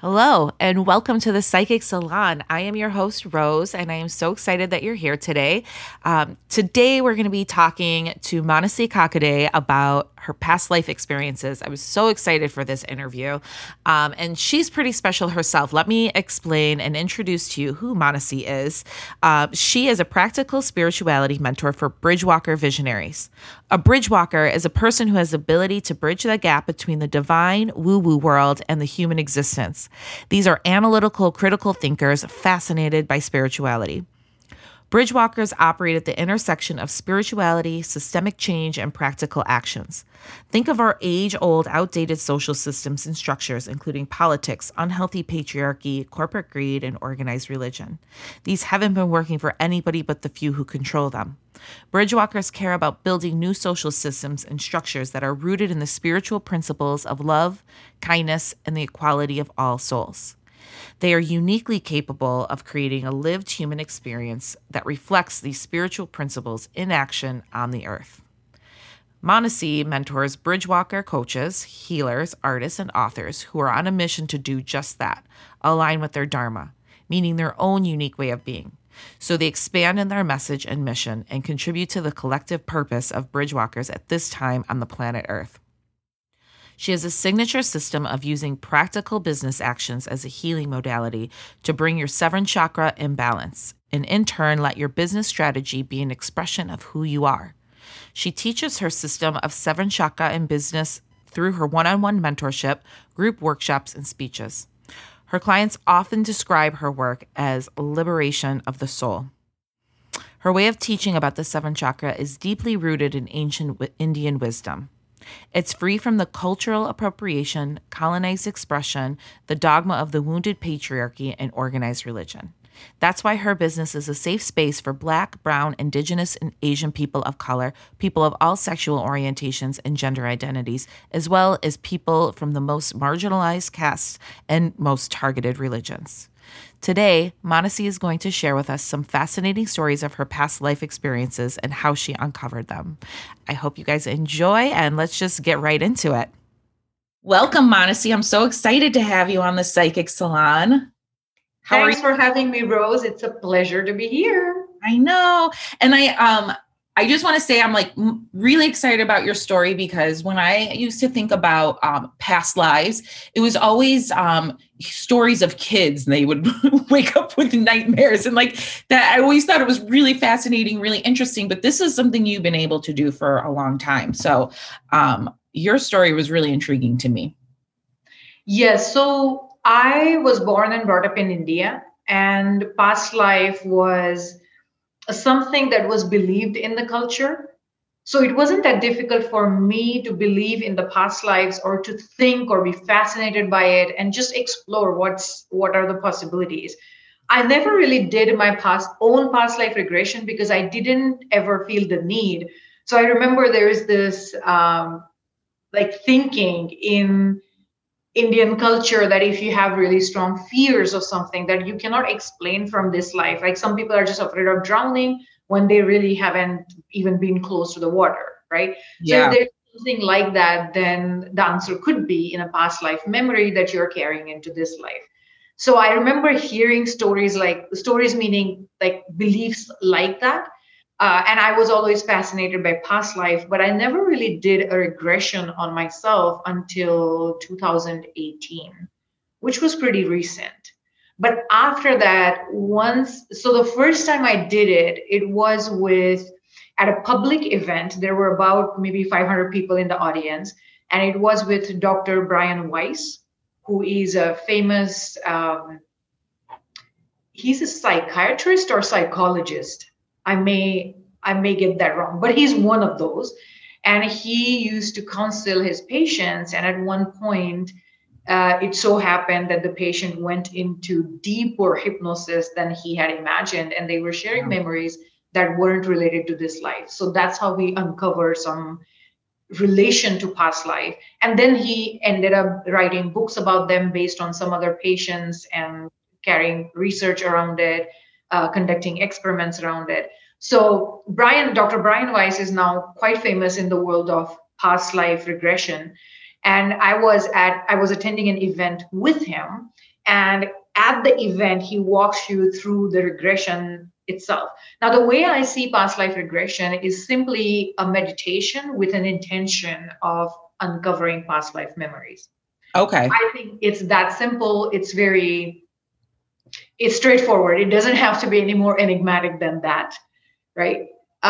Hello, and welcome to the Psychic Salon. I am your host, Rose, and I am so excited that you're here today. Today, we're going to be talking to Manasi Kakade about her past life experiences. I was so excited for this interview, and she's pretty special herself. Let me explain and introduce to you who Manasi is. She is a practical spirituality mentor for Bridgewalker visionaries. A Bridgewalker is a person who has the ability to bridge the gap between the divine woo-woo world and the human existence. These are analytical, critical thinkers fascinated by spirituality. Bridgewalkers operate at the intersection of spirituality, systemic change, and practical actions. Think of our age old, outdated social systems and structures, including politics, unhealthy patriarchy, corporate greed, and organized religion. These haven't been working for anybody but the few who control them. Bridgewalkers care about building new social systems and structures that are rooted in the spiritual principles of love, kindness, and the equality of all souls. They are uniquely capable of creating a lived human experience that reflects these spiritual principles in action on the earth. Manasi mentors Bridgewalker coaches, healers, artists, and authors who are on a mission to do just that, align with their dharma, meaning their own unique way of being. So they expand in their message and mission and contribute to the collective purpose of Bridgewalkers at this time on the planet Earth. She has a signature system of using practical business actions as a healing modality to bring your seventh chakra in balance, and in turn, let your business strategy be an expression of who you are. She teaches her system of seven chakra in business through her one-on-one mentorship, group workshops, and speeches. Her clients often describe her work as liberation of the soul. Her way of teaching about the seventh chakra is deeply rooted in ancient Indian wisdom. It's free from the cultural appropriation, colonized expression, the dogma of the wounded patriarchy, and organized religion. That's why her business is a safe space for Black, Brown, Indigenous, and Asian people of color, people of all sexual orientations and gender identities, as well as people from the most marginalized castes and most targeted religions. Today, Manasi is going to share with us some fascinating stories of her past life experiences and how she uncovered them. I hope you guys enjoy, and let's just get right into it. Welcome, Manasi. I'm so excited to have you on the Psychic Salon. Thanks for having me, Rose. It's a pleasure to be here. I know. And I just want to say I'm like really excited about your story, because when I used to think about past lives, it was always stories of kids, and they would wake up with nightmares and like that. I always thought it was really fascinating, really interesting, but this is something you've been able to do for a long time. So your story was really intriguing to me. Yes. So I was born and brought up in India, and past life was something that was believed in the culture. So it wasn't that difficult for me to believe in the past lives or to think or be fascinated by it and just explore what are the possibilities. I never really did my own past life regression because I didn't ever feel the need. So I remember there's this like thinking in Indian culture that if you have really strong fears of something that you cannot explain from this life, like some people are just afraid of drowning when they really haven't even been close to the water, right? So if there's something like that, then the answer could be in a past life memory that you're carrying into this life. So I remember hearing stories meaning like beliefs like that. And I was always fascinated by past life, but I never really did a regression on myself until 2018, which was pretty recent. But after that, so the first time I did it, it was at a public event. There were about maybe 500 people in the audience, and it was with Dr. Brian Weiss, who is a famous, he's a psychiatrist or psychologist. I may get that wrong, but he's one of those. And he used to counsel his patients. And at one point, it so happened that the patient went into deeper hypnosis than he had imagined, and they were sharing memories that weren't related to this life. So that's how we uncover some relation to past life. And then he ended up writing books about them based on some other patients and carrying research around it, conducting experiments around it. So Dr. Brian Weiss is now quite famous in the world of past life regression. And I was attending an event with him, and at the event he walks you through the regression itself. Now, the way I see past life regression is simply a meditation with an intention of uncovering past life memories. Okay. I think it's that simple. It's straightforward. It doesn't have to be any more enigmatic than that, right?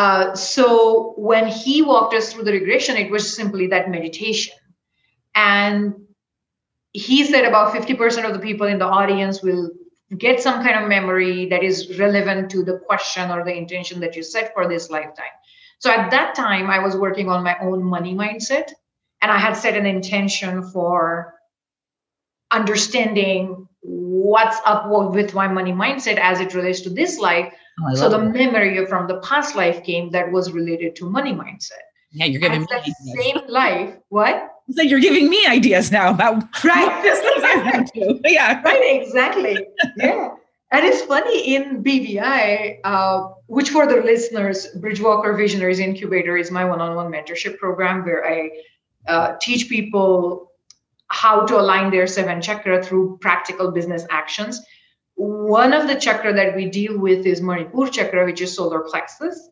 So when he walked us through the regression, it was simply that meditation. And he said about 50% of the people in the audience will get some kind of memory that is relevant to the question or the intention that you set for this lifetime. So at that time, I was working on my own money mindset, and I had set an intention for understanding what's up with my money mindset as it relates to this life. So the memory from the past life came that was related to money mindset. Yeah, you're giving me that same life. What? It's like you're giving me ideas now about right. Yeah, right, exactly. Yeah. And it's funny in BVI, which for the listeners, Bridgewalker Visionaries Incubator is my one-on-one mentorship program where I teach people how to align their seven chakra through practical business actions. One of the chakra that we deal with is Manipur chakra, which is solar plexus.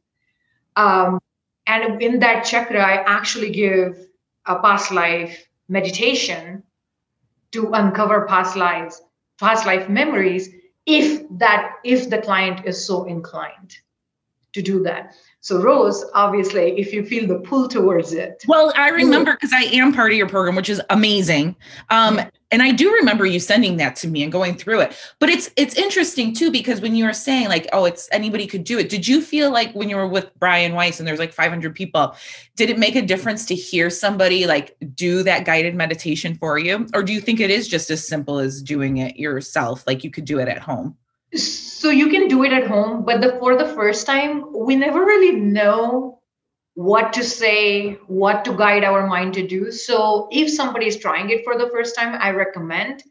And in that chakra, I actually give a past life meditation to uncover past life memories, if the client is so inclined to do that. So Rose, obviously, if you feel the pull towards it. Well, I remember because I am part of your program, which is amazing. And I do remember you sending that to me and going through it. But it's interesting too, because when you were saying like, oh, it's anybody could do it. Did you feel like when you were with Brian Weiss and there's like 500 people, did it make a difference to hear somebody like do that guided meditation for you? Or do you think it is just as simple as doing it yourself? Like you could do it at home? So you can do it at home, but for the first time, we never really know what to say, what to guide our mind to do. So if somebody is trying it for the first time, I recommend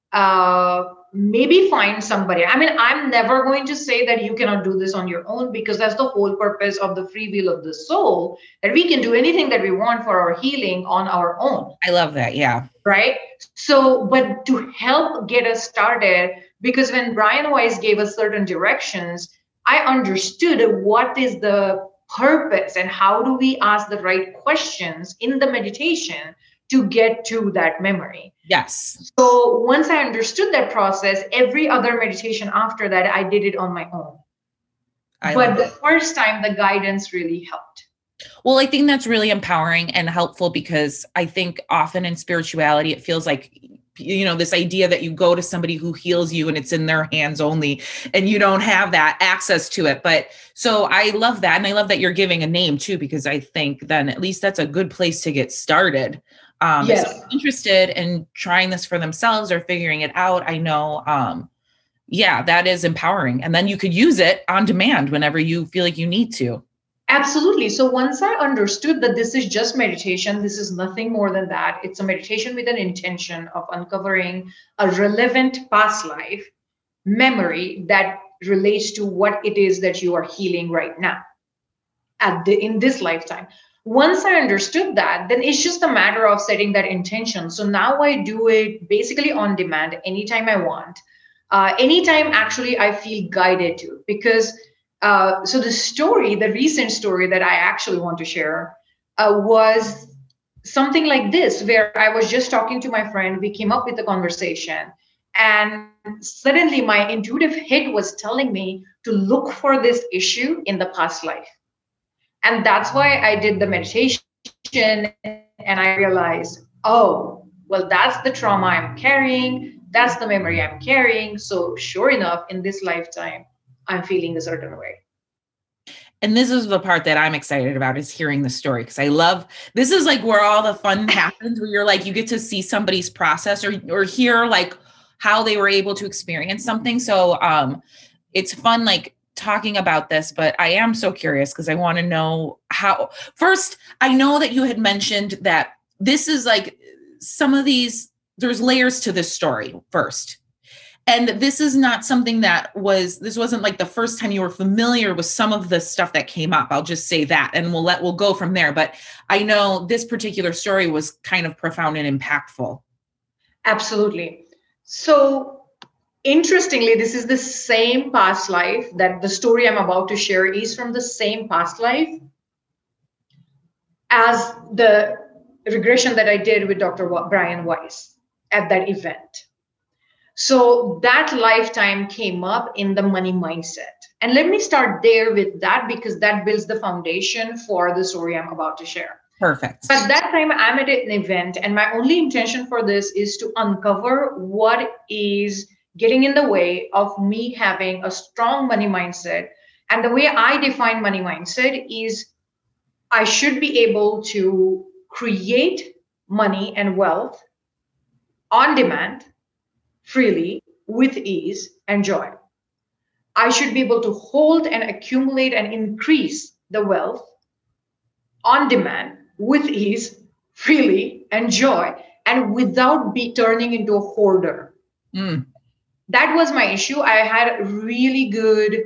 maybe find somebody. I mean, I'm never going to say that you cannot do this on your own, because that's the whole purpose of the free will of the soul, that we can do anything that we want for our healing on our own. I love that. Yeah. Right. So, but to help get us started, because when Brian Weiss gave us certain directions, I understood what is the purpose and how do we ask the right questions in the meditation to get to that memory. Yes. So once I understood that process, every other meditation after that, I did it on my own. But the first time, the guidance really helped. Well, I think that's really empowering and helpful, because I think often in spirituality, it feels like, you know, this idea that you go to somebody who heals you and it's in their hands only, and you don't have that access to it. But so I love that. And I love that you're giving a name too, because I think then at least that's a good place to get started. Yes. If I'm interested in trying this for themselves or figuring it out, I know, yeah, that is empowering. And then you could use it on demand whenever you feel like you need to. Absolutely. So once I understood that this is just meditation, this is nothing more than that. It's a meditation with an intention of uncovering a relevant past life memory that relates to what it is that you are healing right now in this lifetime. Once I understood that, then it's just a matter of setting that intention. So now I do it basically on demand anytime I want. Anytime actually I feel guided to, because so the recent story that I actually want to share was something like this, where I was just talking to my friend, we came up with a conversation, and suddenly my intuitive head was telling me to look for this issue in the past life. And that's why I did the meditation, and I realized, oh, well, that's the trauma I'm carrying. That's the memory I'm carrying. So sure enough, in this lifetime, I'm feeling a certain way. And this is the part that I'm excited about, is hearing the story. Because I love, this is like where all the fun happens, where you're like, you get to see somebody's process or hear like how they were able to experience something. So it's fun, like talking about this, but I am so curious because I want to know how. First, I know that you had mentioned that this is like some of these, there's layers to this story first. And this is not something this wasn't like the first time you were familiar with some of the stuff that came up. I'll just say that, and we'll go from there. But I know this particular story was kind of profound and impactful. Absolutely. So interestingly, this is the same past life that the story I'm about to share is from the same past life as the regression that I did with Dr. Brian Weiss at that event. So that lifetime came up in the money mindset. And let me start there with that because that builds the foundation for the story I'm about to share. Perfect. At that time, I'm at an event, and my only intention for this is to uncover what is getting in the way of me having a strong money mindset. And the way I define money mindset is I should be able to create money and wealth on demand, freely, with ease and joy. I should be able to hold and accumulate and increase the wealth on demand, with ease, freely, and joy, and without be turning into a hoarder. That was my issue. I had really good,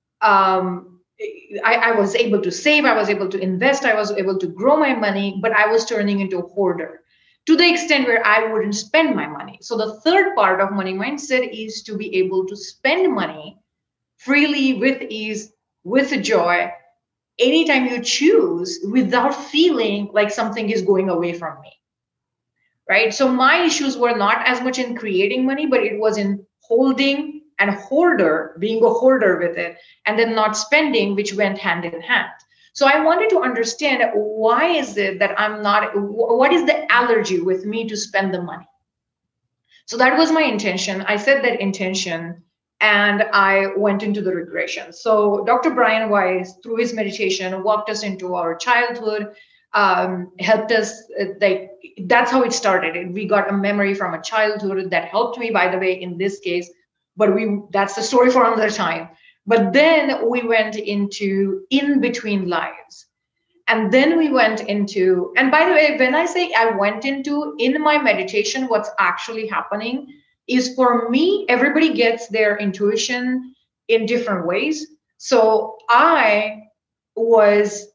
I was able to save, I was able to invest, I was able to grow my money, but I was turning into a hoarder to the extent where I wouldn't spend my money. So the third part of money mindset is to be able to spend money freely, with ease, with joy, anytime you choose, without feeling like something is going away from me, right? So my issues were not as much in creating money, but it was in holding and hoarder, being a hoarder with it, and then not spending, which went hand in hand. So I wanted to understand why is it that what is the allergy with me to spend the money? So that was my intention. I set that intention and I went into the regression. So Dr. Brian Weiss, through his meditation, walked us into our childhood, helped us, that's how it started. We got a memory from a childhood that helped me, by the way, in this case, but that's the story for another time. But then we went into in between lives. And then we went into, and by the way, when I say I went into in my meditation, what's actually happening is, for me, everybody gets their intuition in different ways. So I was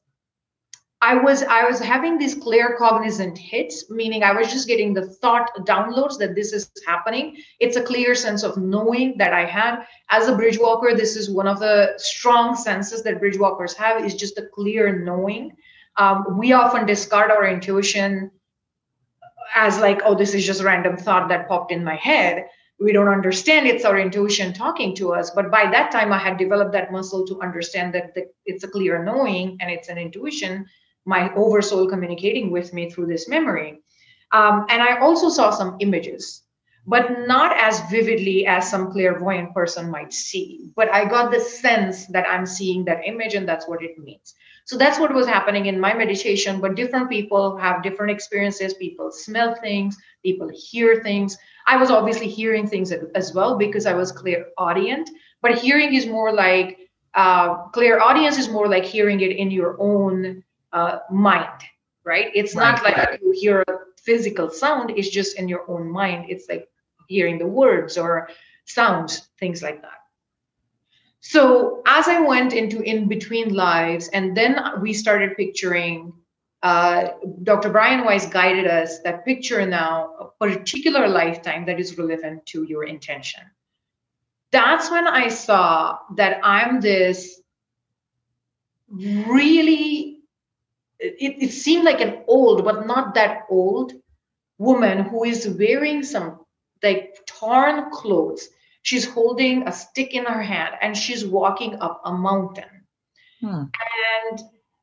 having these clear cognizant hits, meaning I was just getting the thought downloads that this is happening. It's a clear sense of knowing that I had. As a bridge walker, this is one of the strong senses that bridge walkers have, is just a clear knowing. We often discard our intuition as like, oh, this is just random thought that popped in my head. We don't understand it's our intuition talking to us. But by that time, I had developed that muscle to understand that it's a clear knowing and it's an intuition, my oversoul communicating with me through this memory. And I also saw some images, but not as vividly as some clairvoyant person might see. But I got the sense that I'm seeing that image and that's what it means. So that's what was happening in my meditation. But different people have different experiences. People smell things, people hear things. I was obviously hearing things as well because I was clairaudient. But hearing is more like, clairaudience is more like hearing it in your own mind, right? It's not like you hear a physical sound, it's just in your own mind. It's like hearing the words or sounds, things like that. So as I went into in between lives, and then we started picturing, Dr. Brian Weiss guided us that picture now a particular lifetime that is relevant to your intention. That's when I saw that I'm this really, it seemed like an old, but not that old woman who is wearing some like torn clothes. She's holding a stick in her hand and she's walking up a mountain. And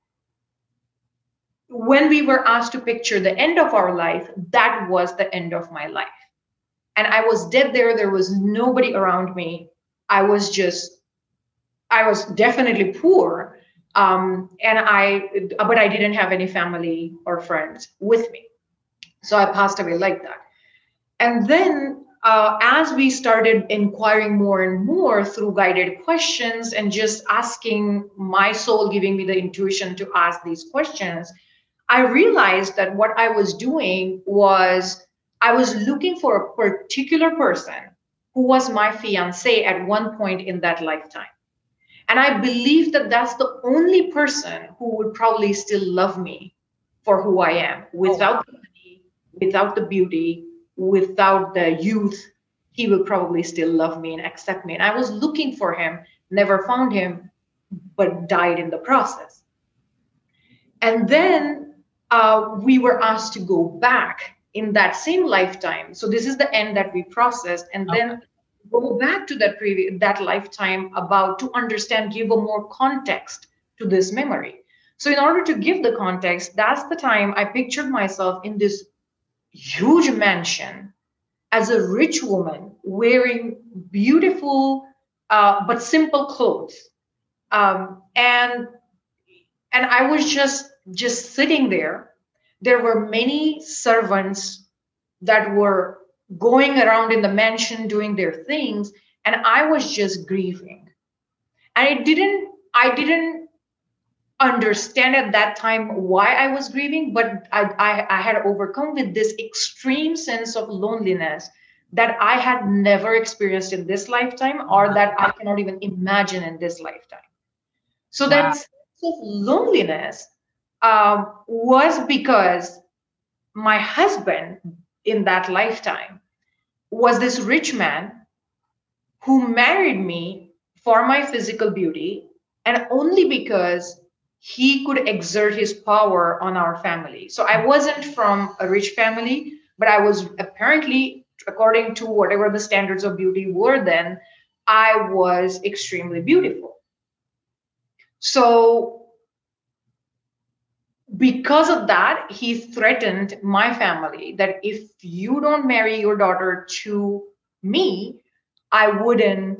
when we were asked to picture the end of our life, that was the end of my life. And I was dead there. There was nobody around me. I was definitely poor. But I didn't have any family or friends with me. So I passed away like that. And then as we started inquiring more and more through guided questions and just asking my soul, giving me the intuition to ask these questions, I realized that what I was doing was I was looking for a particular person who was my fiance at one point in that lifetime. And I believe that that's the only person who would probably still love me for who I am, without the money, without the beauty, without the youth. He will probably still love me and accept me. And I was looking for him, never found him, but died in the process. And then we were asked to go back in that same lifetime. So this is the end that we processed, and then go back to that lifetime about to understand, give a more context to this memory. So in order to give the context, that's the time I pictured myself in this huge mansion as a rich woman wearing beautiful but simple clothes, and I was just sitting there. There were many servants that were going around in the mansion doing their things, and I was just grieving. And I didn't understand at that time why I was grieving, but I had overcome with this extreme sense of loneliness that I had never experienced in this lifetime, or that I cannot even imagine in this lifetime. So that sense of loneliness was because my husband in that lifetime was this rich man who married me for my physical beauty, and only because he could exert his power on our family. So I wasn't from a rich family, but I was apparently, according to whatever the standards of beauty were then, I was extremely beautiful. So because of that, he threatened my family that if you don't marry your daughter to me, I would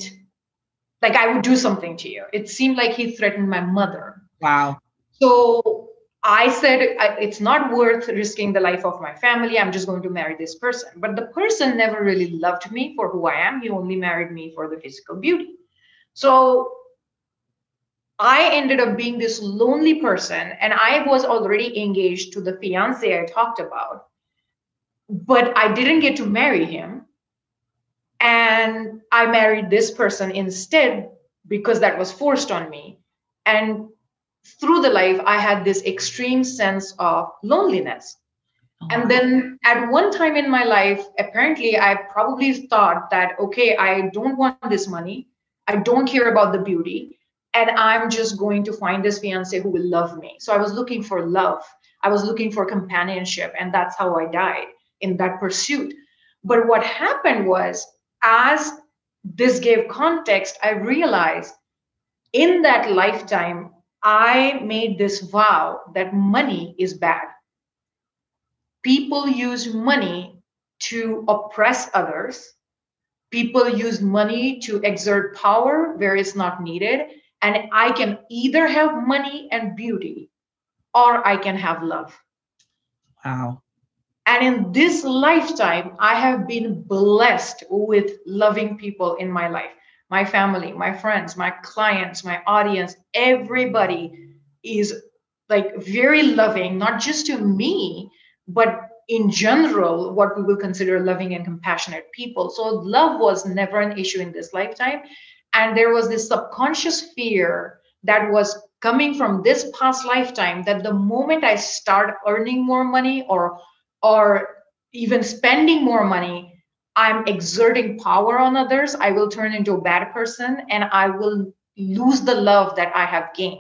do something to you. It seemed like he threatened my mother. Wow. So I said, it's not worth risking the life of my family. I'm just going to marry this person. But the person never really loved me for who I am. He only married me for the physical beauty. So I ended up being this lonely person, and I was already engaged to the fiance I talked about, but I didn't get to marry him. And I married this person instead because that was forced on me. And through the life, I had this extreme sense of loneliness. And then at one time in my life, apparently, I probably thought that, okay, I don't want this money. I don't care about the beauty. And I'm just going to find this fiance who will love me. So I was looking for love. I was looking for companionship. And that's how I died in that pursuit. But what happened was, as this gave context, I realized in that lifetime, I made this vow that money is bad. People use money to oppress others. People use money to exert power where it's not needed. And I can either have money and beauty, or I can have love. Wow. And in this lifetime, I have been blessed with loving people in my life. My family, my friends, my clients, my audience, everybody is like very loving, not just to me, but in general, what we will consider loving and compassionate people. So love was never an issue in this lifetime. And there was this subconscious fear that was coming from this past lifetime, that the moment I start earning more money or even spending more money, I'm exerting power on others, I will turn into a bad person and I will lose the love that I have gained.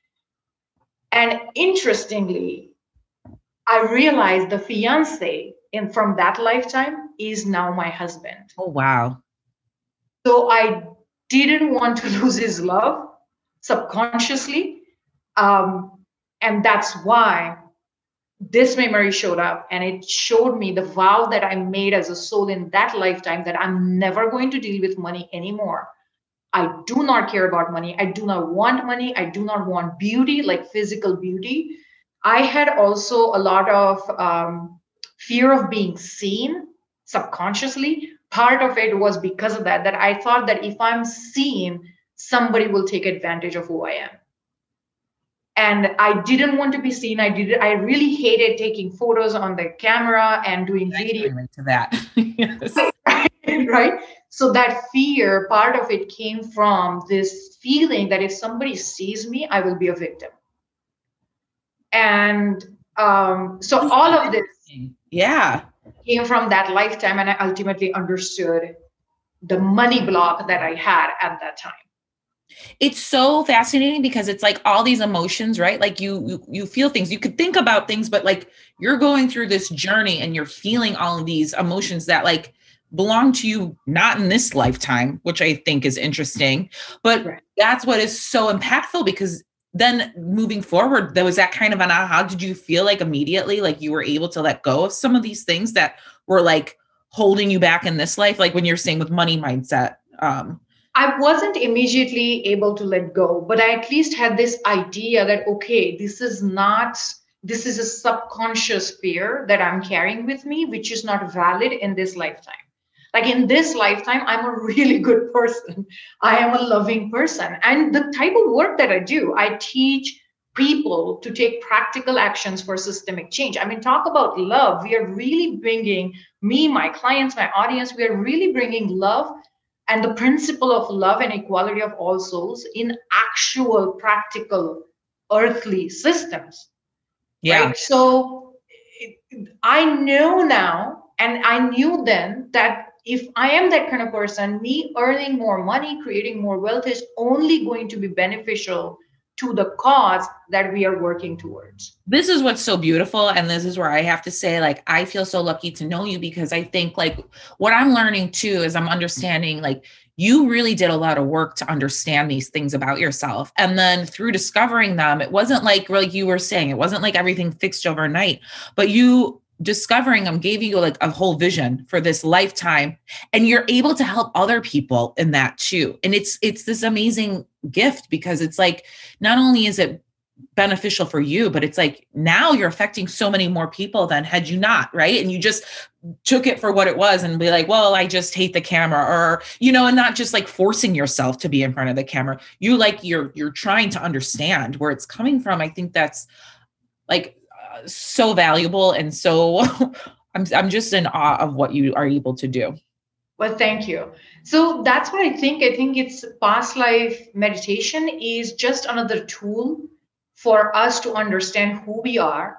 And interestingly, I realized the fiance from that lifetime is now my husband. Oh, wow. So I didn't want to lose his love subconsciously. And that's why this memory showed up, and it showed me the vow that I made as a soul in that lifetime, that I'm never going to deal with money anymore. I do not care about money. I do not want money. I do not want beauty, like physical beauty. I had also a lot of fear of being seen subconsciously. Part of it was because of that I thought that if I'm seen, somebody will take advantage of who I am. And I didn't want to be seen. I really hated taking photos on the camera and doing video. To that. Yes. Right? So that fear, part of it came from this feeling that if somebody sees me, I will be a victim. And so all of this Yeah. came from that lifetime, and I ultimately understood the money block that I had at that time. It's so fascinating because it's like all these emotions, right? Like you feel things, you could think about things, but like you're going through this journey and you're feeling all of these emotions that like belong to you not in this lifetime, which I think is interesting. But Right. that's what is so impactful, because then moving forward, there was that kind of an aha. Did you feel like immediately like you were able to let go of some of these things that were like holding you back in this life? Like when you're saying with money mindset. I wasn't immediately able to let go, but I at least had this idea that, okay, this is a subconscious fear that I'm carrying with me, which is not valid in this lifetime. Like in this lifetime, I'm a really good person. I am a loving person. And the type of work that I do, I teach people to take practical actions for systemic change. I mean, talk about love. We are really bringing me, my clients, my audience, we are really bringing love and the principle of love and equality of all souls in actual practical earthly systems, Yeah. right? So I know now, and I knew then, that if I am that kind of person, me earning more money, creating more wealth is only going to be beneficial to the cause that we are working towards. This is what's so beautiful. And this is where I have to say, like, I feel so lucky to know you, because I think like what I'm learning too is I'm understanding like you really did a lot of work to understand these things about yourself. And then through discovering them, it wasn't like you were saying, it wasn't like everything fixed overnight, but you discovering them gave you like a whole vision for this lifetime, and you're able to help other people in that too. And it's this amazing gift, because it's like not only is it beneficial for you, but it's like now you're affecting so many more people than had you not, right? And you just took it for what it was and be like, well, I just hate the camera, or and not just like forcing yourself to be in front of the camera. You like you're trying to understand where it's coming from. I think that's like so valuable, and so I'm just in awe of what you are able to do. Well, thank you. So that's what I think. I think it's past life meditation is just another tool for us to understand who we are.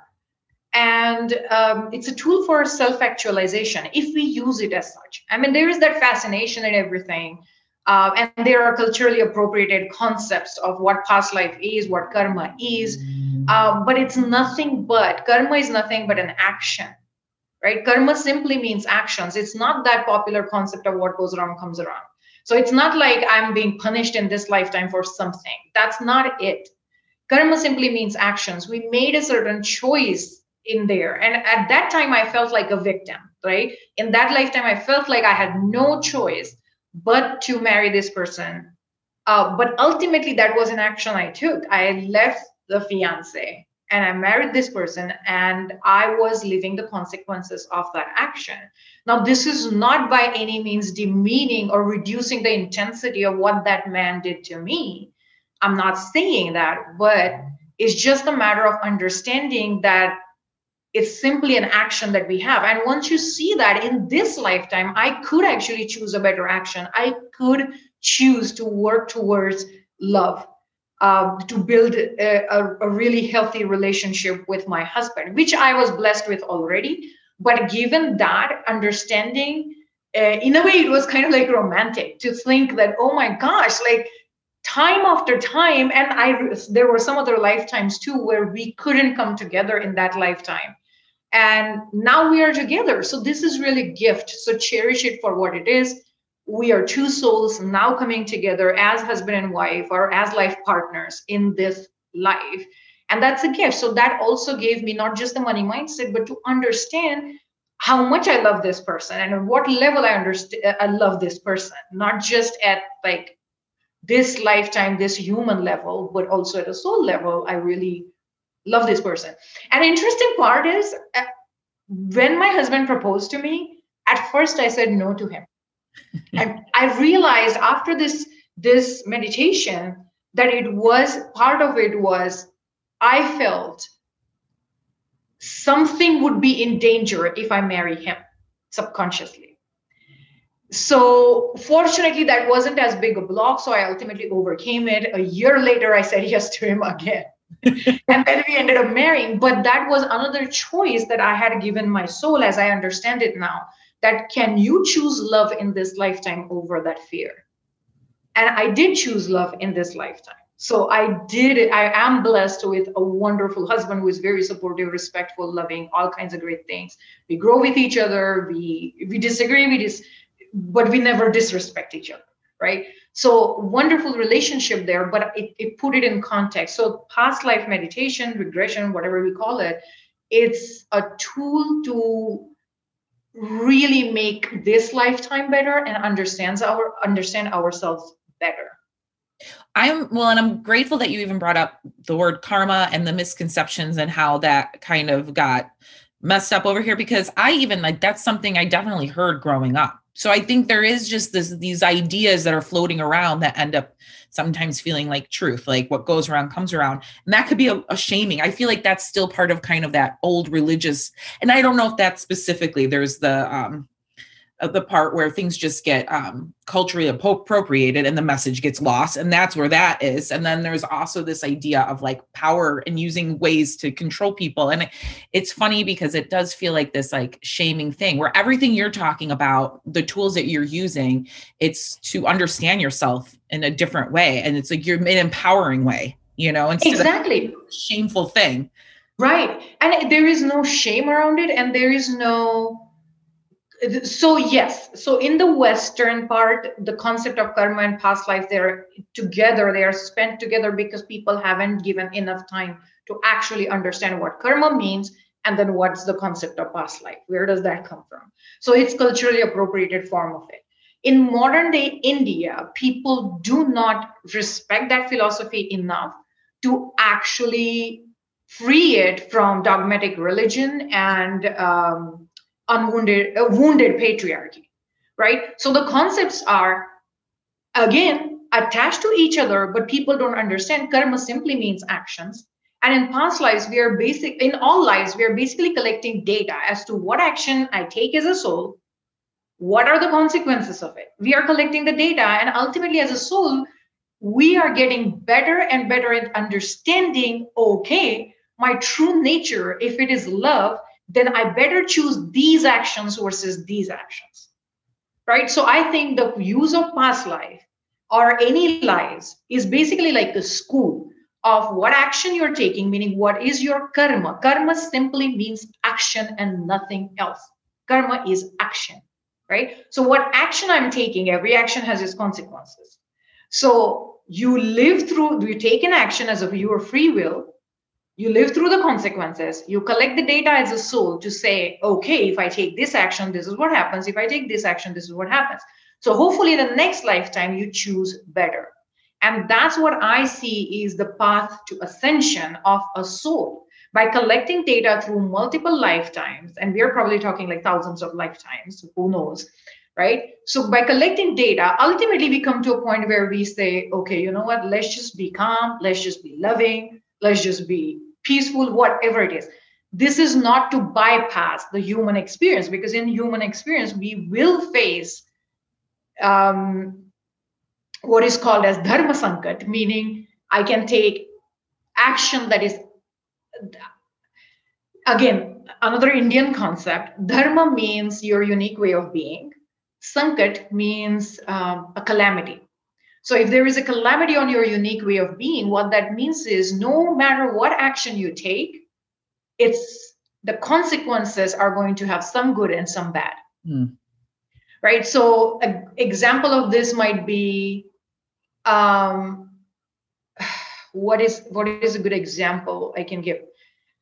And it's a tool for self actualization if we use it as such. I mean, there is that fascination in everything. And there are culturally appropriated concepts of what past life is, what karma is. But it's nothing but, karma is nothing but an action, right? Karma simply means actions. It's not that popular concept of what goes around comes around. So it's not like I'm being punished in this lifetime for something. That's not it. Karma simply means actions. We made a certain choice in there. And at that time, I felt like a victim, right? In that lifetime, I felt like I had no choice but to marry this person. But ultimately, that was an action I took. I left the fiance and I married this person, and I was living the consequences of that action. Now, this is not by any means demeaning or reducing the intensity of what that man did to me. I'm not saying that, but it's just a matter of understanding that it's simply an action that we have. And once you see that in this lifetime, I could actually choose a better action. I could choose to work towards love, to build a really healthy relationship with my husband, which I was blessed with already. But given that understanding, in a way, it was kind of like romantic to think that, oh my gosh, like time after time, and there were some other lifetimes too where we couldn't come together in that lifetime. And now we are together. So this is really a gift. So cherish it for what it is. We are two souls now coming together as husband and wife, or as life partners in this life. And that's a gift. So that also gave me not just the money mindset, but to understand how much I love this person and at what level I love this person, not just at like this lifetime, this human level, but also at a soul level. I really love this person. And interesting part is when my husband proposed to me, at first I said no to him. And I realized after this meditation that it was part of it was I felt something would be in danger if I marry him subconsciously. So fortunately, that wasn't as big a block. So I ultimately overcame it. A year later, I said yes to him again. And then we ended up marrying. But that was another choice that I had given my soul, as I understand it now, that can you choose love in this lifetime over that fear? And I did choose love in this lifetime. So I am blessed with a wonderful husband who is very supportive, respectful, loving, all kinds of great things. We grow with each other. We disagree, but we never disrespect each other, right? So wonderful relationship there, but it put it in context. So past life meditation, regression, whatever we call it, it's a tool to really make this lifetime better and understand ourselves better. And I'm grateful that you even brought up the word karma and the misconceptions and how that kind of got messed up over here, because that's something I definitely heard growing up. So I think there is just these ideas that are floating around that end up sometimes feeling like truth, like what goes around comes around. And that could be a shaming. I feel like that's still part of kind of that old religious, and I don't know if that's specifically, there's the part where things just get culturally appropriated and the message gets lost. And that's where that is. And then there's also this idea of like power and using ways to control people. And it's funny because it does feel like this like shaming thing where everything you're talking about, the tools that you're using, it's to understand yourself in a different way. And it's like you're in an empowering way, instead exactly. of a shameful thing. Right. And there is no shame around it. And there is no, so yes, so in the Western part, the concept of karma and past life, they're together, they are spent together because people haven't given enough time to actually understand what karma means and then what's the concept of past life. Where does that come from? So it's culturally appropriated form of it. In modern day India, people do not respect that philosophy enough to actually free it from dogmatic religion and wounded patriarchy, right? So the concepts are again attached to each other, but people don't understand karma simply means actions. And in past lives, in all lives, we are basically collecting data as to what action I take as a soul, what are the consequences of it. We are collecting the data, and ultimately, as a soul, we are getting better and better at understanding, okay, my true nature, if it is love, then I better choose these actions versus these actions, right? So I think the use of past life or any lives is basically like a school of what action you're taking, meaning what is your karma. Karma simply means action and nothing else. Karma is action, right? So what action I'm taking, every action has its consequences. So you take an action as of your free will. You live through the consequences. You collect the data as a soul to say, okay, if I take this action, this is what happens. If I take this action, this is what happens. So hopefully the next lifetime you choose better. And that's what I see is the path to ascension of a soul. By collecting data through multiple lifetimes, and we're probably talking like thousands of lifetimes, who knows, right? So by collecting data, ultimately we come to a point where we say, okay, you know what, let's just be calm, let's just be loving, let's just be peaceful, whatever it is. This is not to bypass the human experience, because in human experience, we will face what is called as dharma sankat, meaning I can take action that is, again, another Indian concept. Dharma means your unique way of being. Sankat means a calamity. So if there is a calamity on your unique way of being, what that means is no matter what action you take, the consequences are going to have some good and some bad. Right? So an example of this might be, what is a good example I can give?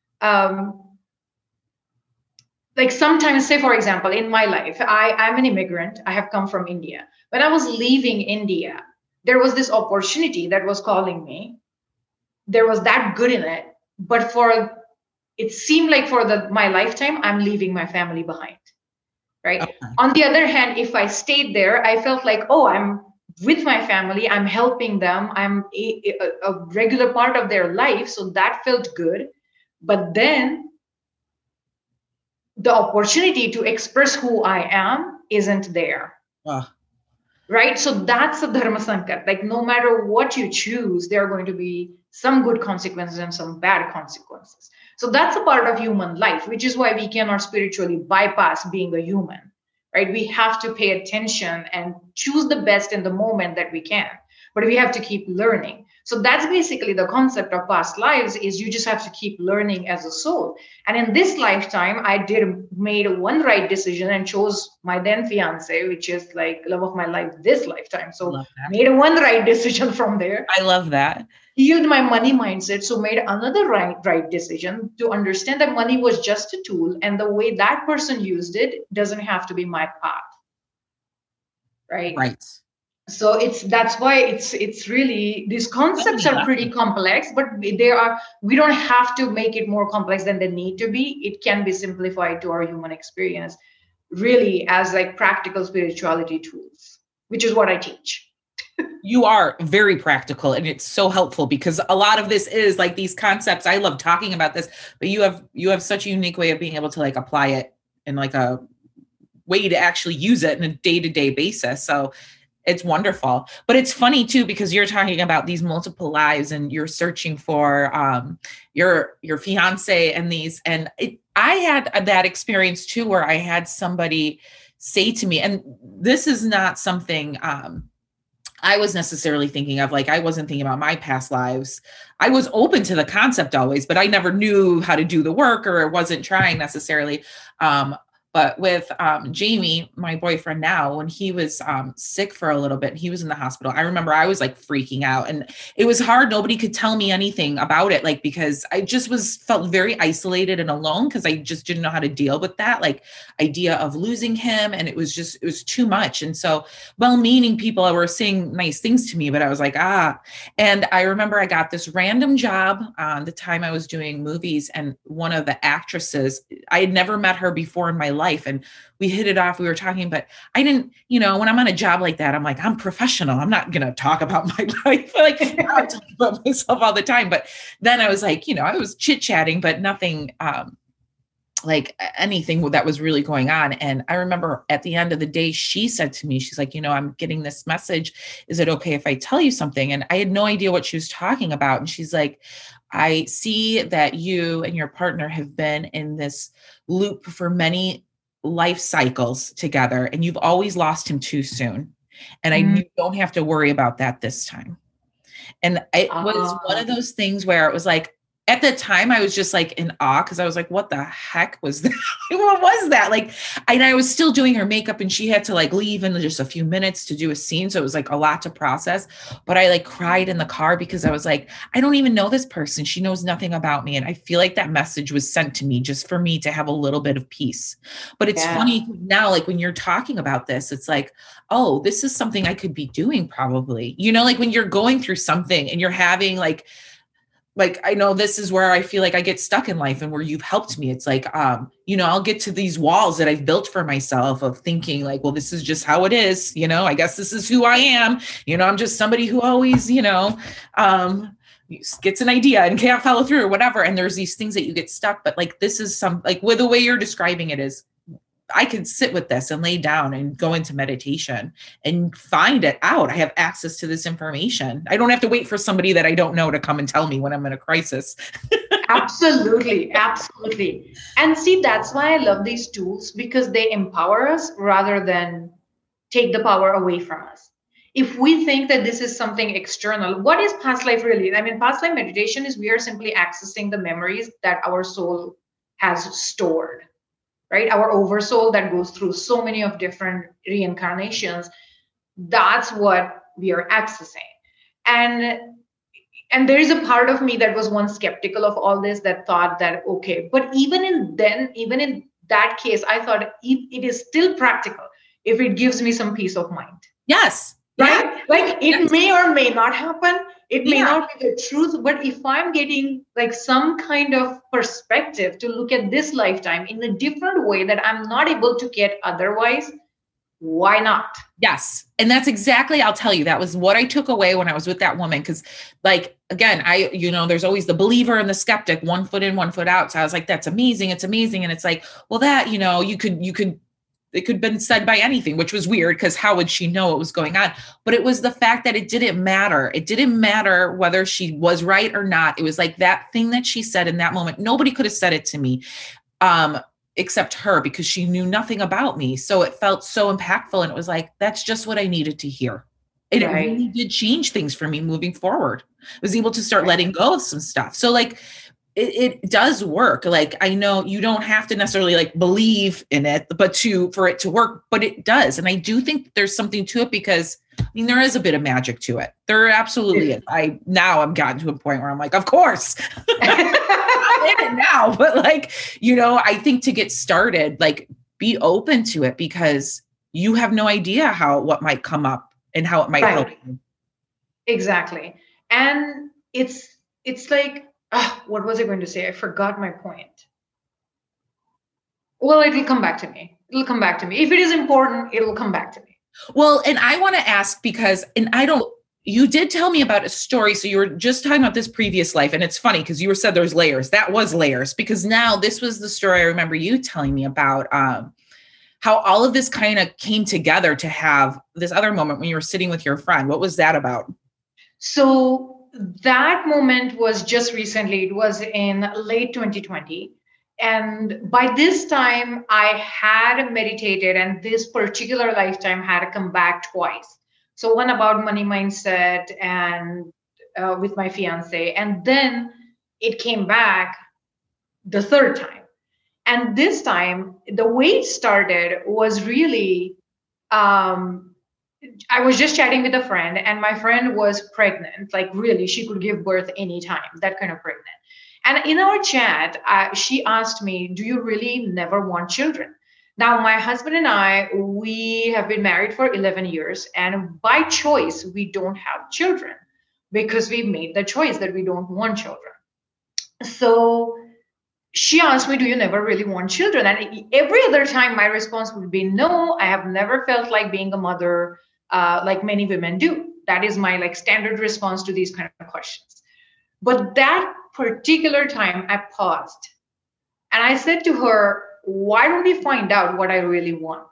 Like sometimes, say for example, in my life, I'm an immigrant. I have come from India. When I was leaving India, there was this opportunity that was calling me. There was that good in it, but it seemed like for my lifetime, I'm leaving my family behind, right? Okay. On the other hand, if I stayed there, I felt like, oh, I'm with my family, I'm helping them, I'm a regular part of their life, so that felt good. But then the opportunity to express who I am isn't there. Oh, right? So that's a dharma sankat. Like no matter what you choose, there are going to be some good consequences and some bad consequences. So that's a part of human life, which is why we cannot spiritually bypass being a human, right? We have to pay attention and choose the best in the moment that we can, but we have to keep learning. So that's basically the concept of past lives, is you just have to keep learning as a soul. And in this lifetime, I did made one right decision and chose my then fiance, which is like love of my life this lifetime. I So love that. made one right decision from there, I love that. healed my money mindset, so made another right decision to understand that money was just a tool, and the way that person used it doesn't have to be my path, right? Right. So that's why it's really, these concepts are pretty complex, but we don't have to make it more complex than they need to be. It can be simplified to our human experience, really, as like practical spirituality tools, which is what I teach. You are very practical, and it's so helpful because a lot of this is like these concepts. I love talking about this, but you have such a unique way of being able to like apply it in like a way to actually use it in a day-to-day basis. So it's wonderful. But it's funny too, because you're talking about these multiple lives and you're searching for your fiance and these, and I had that experience too, where I had somebody say to me, and this is not something I was necessarily thinking of, like, I wasn't thinking about my past lives. I was open to the concept always, but I never knew how to do the work or wasn't trying necessarily. But with Jamie, my boyfriend now, when he was sick for a little bit, he was in the hospital. I remember I was like freaking out, and it was hard. Nobody could tell me anything about it, like, because I just felt very isolated and alone because I just didn't know how to deal with that, like, idea of losing him. And it was too much. And so well-meaning people were saying nice things to me, but I was like, and I remember I got this random job on the time I was doing movies, and one of the actresses, I had never met her before in my life, and we hit it off. We were talking, but I didn't, when I'm on a job like that, I'm like, I'm professional. I'm not going to talk about my life. Like, I talk about myself all the time. But then I was like, I was chit-chatting, but nothing, like anything that was really going on. And I remember at the end of the day, she said to me, she's like, I'm getting this message. Is it okay if I tell you something? And I had no idea what she was talking about. And she's like, I see that you and your partner have been in this loop for many life cycles together, and you've always lost him too soon. And you don't have to worry about that this time. And it was one of those things where it was like, at the time I was just like in awe, because I was like, what the heck was that? What was that? Like, and I was still doing her makeup, and she had to like leave in just a few minutes to do a scene. So it was like a lot to process, but I like cried in the car because I was like, I don't even know this person. She knows nothing about me. And I feel like that message was sent to me just for me to have a little bit of peace. But it's funny now, like when you're talking about this, it's like, oh, this is something I could be doing probably, like when you're going through something and you're having like, I know this is where I feel like I get stuck in life, and where you've helped me. It's like, I'll get to these walls that I've built for myself of thinking like, well, this is just how it is. I guess this is who I am. I'm just somebody who always, gets an idea and can't follow through or whatever. And there's these things that you get stuck. But like, this is with the way you're describing it is, I can sit with this and lay down and go into meditation and find it out. I have access to this information. I don't have to wait for somebody that I don't know to come and tell me when I'm in a crisis. Absolutely. Absolutely. And see, that's why I love these tools, because they empower us rather than take the power away from us. If we think that this is something external, what is past life really? I mean, past life meditation is we are simply accessing the memories that our soul has stored. Right? Our oversoul that goes through so many of different reincarnations. That's what we are accessing. And there is a part of me that was once skeptical of all this, that thought that, okay, but even in that case, I thought it is still practical if it gives me some peace of mind. Yes. Right? Yeah. Like it may or may not happen. It may not be the truth, but if I'm getting like some kind of perspective to look at this lifetime in a different way that I'm not able to get otherwise, why not? Yes. And that's exactly, I'll tell you, that was what I took away when I was with that woman. Cause like, again, there's always the believer and the skeptic, 1 foot in, 1 foot out. So I was like, that's amazing. It's amazing. And it's like, well, that, you could it could have been said by anything, which was weird because how would she know what was going on? But it was the fact that it didn't matter. It didn't matter whether she was right or not. It was like that thing that she said in that moment. Nobody could have said it to me except her, because she knew nothing about me. So it felt so impactful. And it was like, that's just what I needed to hear. And Right. it really did change things for me moving forward. I was able to start letting go of some stuff. So like, it does work. Like, I know you don't have to necessarily like believe in it, but for it to work, but it does. And I do think there's something to it because I mean, there is a bit of magic to it. There absolutely is. I've gotten to a point where I'm like, of course I'm in it now, but like, I think to get started, like be open to it because you have no idea what might come up and how it might help you. Exactly. And it's like, what was I going to say? I forgot my point. Well, it will come back to me. It'll come back to me. If it is important, it will come back to me. Well, and I want to ask because, you did tell me about a story. So you were just talking about this previous life. And it's funny because you said there's layers. That was layers because now this was the story I remember you telling me about how all of this kind of came together to have this other moment when you were sitting with your friend. What was that about? So that moment was just recently. It was in late 2020. And by this time, I had meditated, and this particular lifetime had come back twice. So one about money mindset and with my fiance, and then it came back the third time. And this time, the way it started was really, I was just chatting with a friend, and my friend was pregnant, like really, she could give birth anytime, that kind of pregnant. And in our chat, she asked me, do you really never want children? Now, my husband and I, we have been married for 11 years. And by choice, we don't have children because we made the choice that we don't want children. So she asked me, do you never really want children? And every other time, my response would be, no, I have never felt like being a mother like many women do. That is my like standard response to these kind of questions. But that particular time I paused and I said to her, why don't we find out what I really want?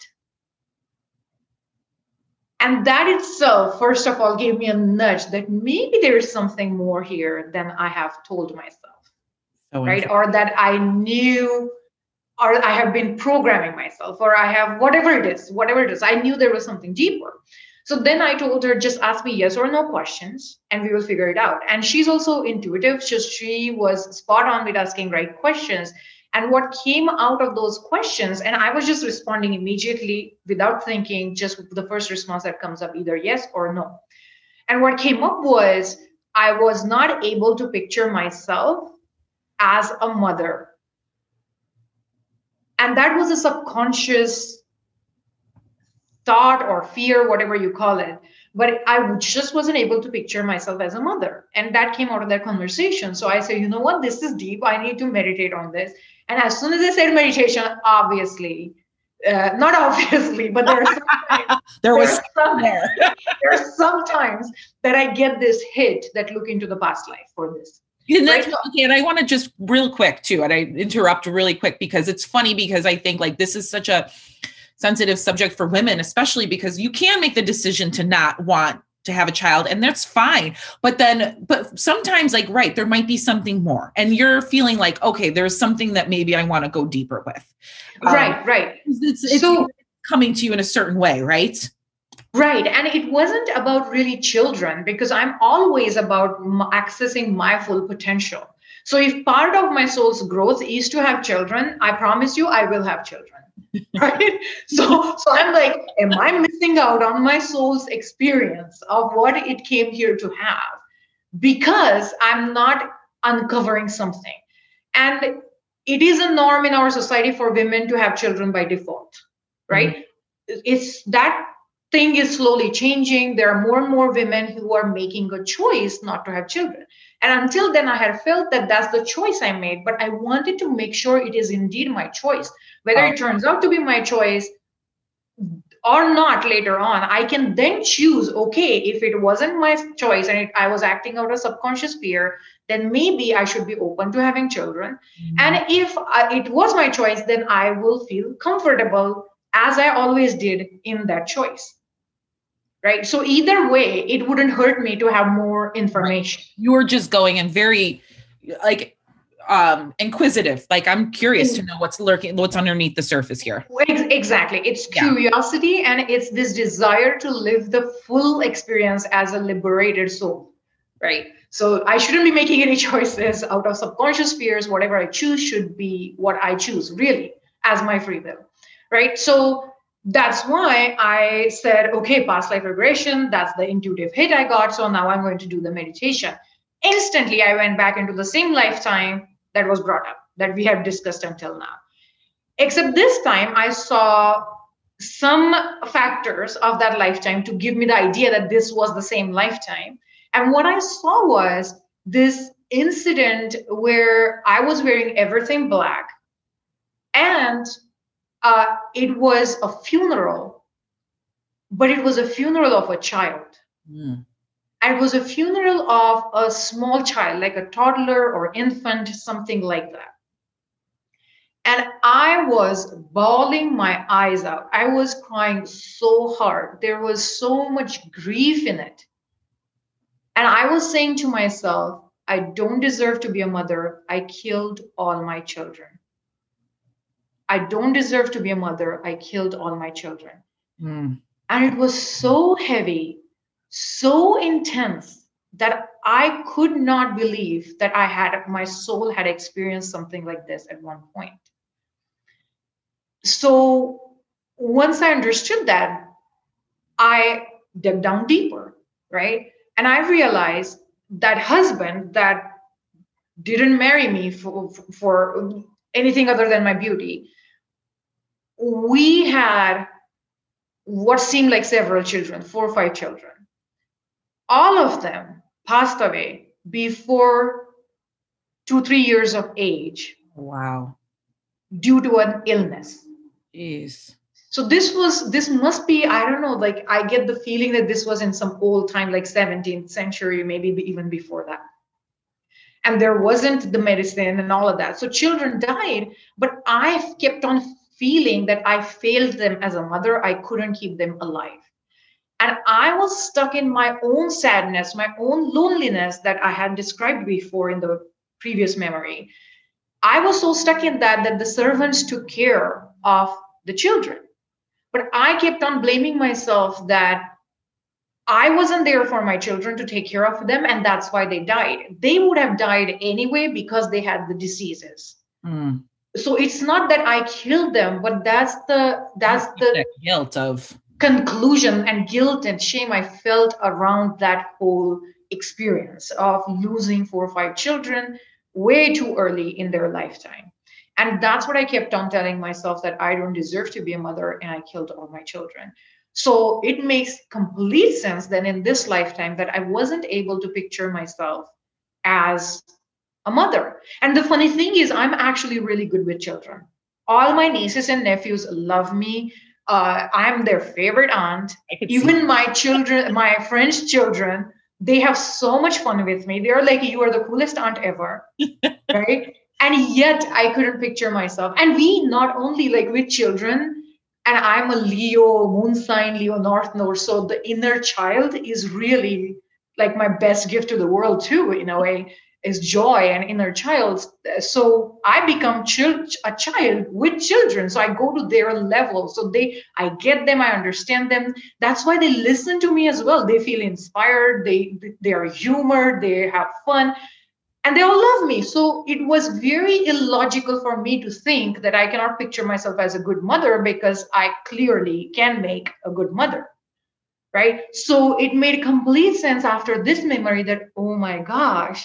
And that itself, first of all, gave me a nudge that maybe there is something more here than I have told myself, right? Or that I knew, or I have been programming myself, or I have whatever it is, I knew there was something deeper. So then I told her, just ask me yes or no questions and we will figure it out. And she's also intuitive. She was spot on with asking right questions. And what came out of those questions, and I was just responding immediately without thinking, just the first response that comes up, either yes or no. And what came up was, I was not able to picture myself as a mother. And that was a subconscious thought or fear, whatever you call it. But I just wasn't able to picture myself as a mother. And that came out of that conversation. So I said, you know what, this is deep. I need to meditate on this. And as soon as I said meditation, obviously, not obviously, but there are sometimes that I get this hit that look into the past life for this. And that's okay. And I want to just real quick too, and I interrupt really quick because it's funny because I think like this is such a sensitive subject for women, especially because you can make the decision to not want to have a child and that's fine. But sometimes like, right, there might be something more and you're feeling like, okay, there's something that maybe I want to go deeper with. Right. It's so coming to you in a certain way, right? Right. And it wasn't about really children because I'm always about accessing my full potential. So if part of my soul's growth is to have children, I promise you, I will have children. Right. So I'm like, am I missing out on my soul's experience of what it came here to have because I'm not uncovering something? And it is a norm in our society for women to have children by default, right? Mm-hmm. It's that thing is slowly changing. There are more and more women who are making a choice not to have children. And until then, I had felt that that's the choice I made, but I wanted to make sure it is indeed my choice. Whether it turns out to be my choice or not later on, I can then choose, okay, if it wasn't my choice and I was acting out of subconscious fear, then maybe I should be open to having children. Mm-hmm. And if it was my choice, then I will feel comfortable as I always did in that choice. Right. So either way, it wouldn't hurt me to have more information. Right. You were just going in very like inquisitive. Like, I'm curious to know what's lurking, what's underneath the surface here. Exactly. It's curiosity, and it's this desire to live the full experience as a liberated soul. Right. So I shouldn't be making any choices out of subconscious fears. Whatever I choose should be what I choose, really, as my free will. Right. So that's why I said, okay, past life regression, that's the intuitive hit I got. So now I'm going to do the meditation. Instantly, I went back into the same lifetime that was brought up, that we have discussed until now. Except this time, I saw some factors of that lifetime to give me the idea that this was the same lifetime. And what I saw was this incident where I was wearing everything black, and it was a funeral, but it was a funeral of a child. And it was a funeral of a small child, like a toddler or infant, something like that. And I was bawling my eyes out. I was crying so hard. There was so much grief in it. And I was saying to myself, I don't deserve to be a mother. I killed all my children. I don't deserve to be a mother. I killed all my children. And it was so heavy, so intense, that I could not believe that my soul had experienced something like this at one point. So once I understood that, I dug down deeper, right? And I realized that husband that didn't marry me for anything other than my beauty, we had what seemed like several children, 4 or 5 children. All of them passed away before 2-3 years of age. Wow. Due to an illness. Jeez. So this must be, I don't know, like I get the feeling that this was in some old time, like 17th century, maybe even before that. And there wasn't the medicine and all of that. So children died, but I kept on feeling that I failed them as a mother. I couldn't keep them alive. And I was stuck in my own sadness, my own loneliness that I had described before in the previous memory. I was so stuck in that the servants took care of the children. But I kept on blaming myself that I wasn't there for my children to take care of them, and that's why they died. They would have died anyway because they had the diseases. So it's not that I killed them, but that's the guilt of conclusion and guilt and shame I felt around that whole experience of losing 4 or 5 children way too early in their lifetime. And that's what I kept on telling myself, that I don't deserve to be a mother, and I killed all my children. So it makes complete sense then in this lifetime that I wasn't able to picture myself as a mother. And the funny thing is, I'm actually really good with children. All my nieces and nephews love me. I'm their favorite aunt. Even my children, my friends' children, they have so much fun with me. They're like, you are the coolest aunt ever, right? And yet I couldn't picture myself. And we not only like with children, and I'm a Leo, moon sign, Leo, North Node. So the inner child is really like my best gift to the world too, in a way, is joy and inner child. So I become a child with children. So I go to their level. So I get them, I understand them. That's why they listen to me as well. They feel inspired. They are humored. They have fun. And they all love me. So it was very illogical for me to think that I cannot picture myself as a good mother, because I clearly can make a good mother, right? So it made complete sense after this memory that, oh my gosh,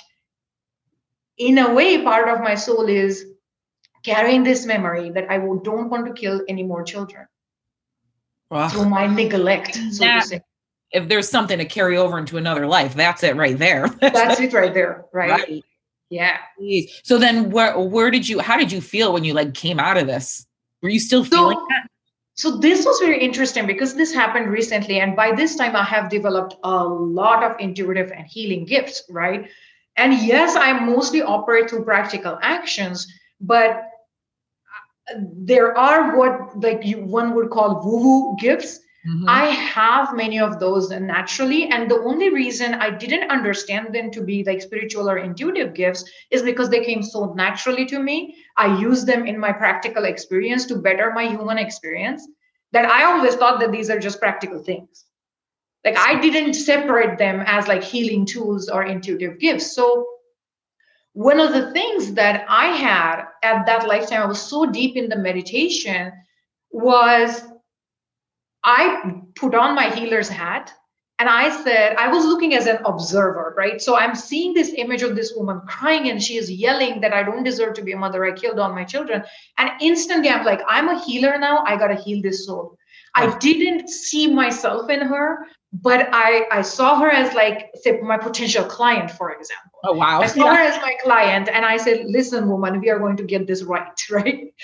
in a way, part of my soul is carrying this memory that I don't want to kill any more children through my neglect, so to say. If there's something to carry over into another life, that's it right there. That's it right there, right? Yeah. So then how did you feel when you like came out of this? Were you still feeling that? So this was very interesting because this happened recently. And by this time I have developed a lot of intuitive and healing gifts, right? And yes, I mostly operate through practical actions, but there are what like one would call woo-woo gifts. I have many of those naturally. And the only reason I didn't understand them to be like spiritual or intuitive gifts is because they came so naturally to me. I use them in my practical experience to better my human experience, that I always thought that these are just practical things. Like I didn't separate them as like healing tools or intuitive gifts. So one of the things that I had at that lifetime, I was so deep in the meditation, was I put on my healer's hat and I said, I was looking as an observer, right? So I'm seeing this image of this woman crying and she is yelling that I don't deserve to be a mother. I killed all my children. And instantly I'm like, I'm a healer now. I got to heal this soul. I didn't see myself in her, but I saw her as like, say, my potential client, for example. Oh, wow. I saw her as my client and I said, listen, woman, we are going to get this right, right?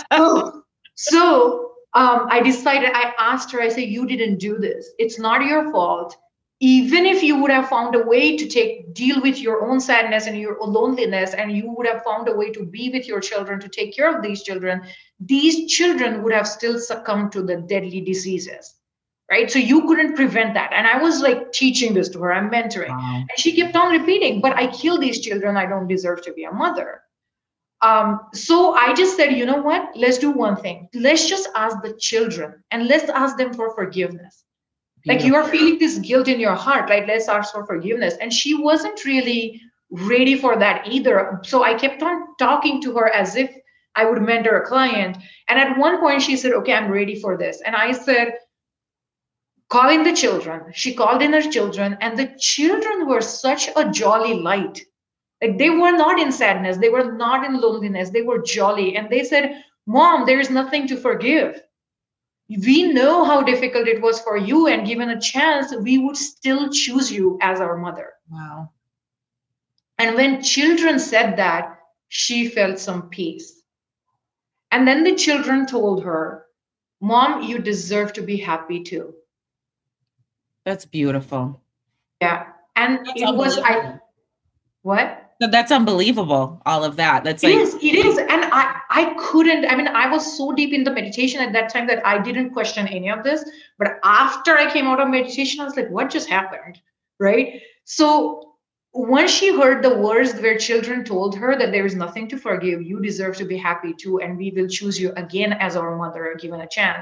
So I decided, I asked her, I said, you didn't do this. It's not your fault. Even if you would have found a way to deal with your own sadness and your loneliness, and you would have found a way to be with your children, to take care of these children would have still succumbed to the deadly diseases, right? So you couldn't prevent that. And I was like teaching this to her, I'm mentoring. Wow. And she kept on repeating, but I killed these children. I don't deserve to be a mother. So I just said, you know what? Let's do one thing. Let's just ask the children and let's ask them for forgiveness. Beautiful. Like you are feeling this guilt in your heart, right? Let's ask for forgiveness. And she wasn't really ready for that either. So I kept on talking to her as if I would mentor a client. And at one point she said, okay, I'm ready for this. And I said, call in the children. She called in her children, and the children were such a jolly light. Like they were not in sadness. They were not in loneliness. They were jolly. And they said, Mom, there is nothing to forgive. We know how difficult it was for you. And given a chance, we would still choose you as our mother. Wow. And when children said that, she felt some peace. And then the children told her, Mom, you deserve to be happy too. That's beautiful. Yeah. And that's what? That's unbelievable. All of that. It is. And I couldn't, I was so deep in the meditation at that time that I didn't question any of this. But after I came out of meditation, I was like, what just happened? Right. So when she heard the words where children told her that there is nothing to forgive, you deserve to be happy too, and we will choose you again as our mother, given a chance,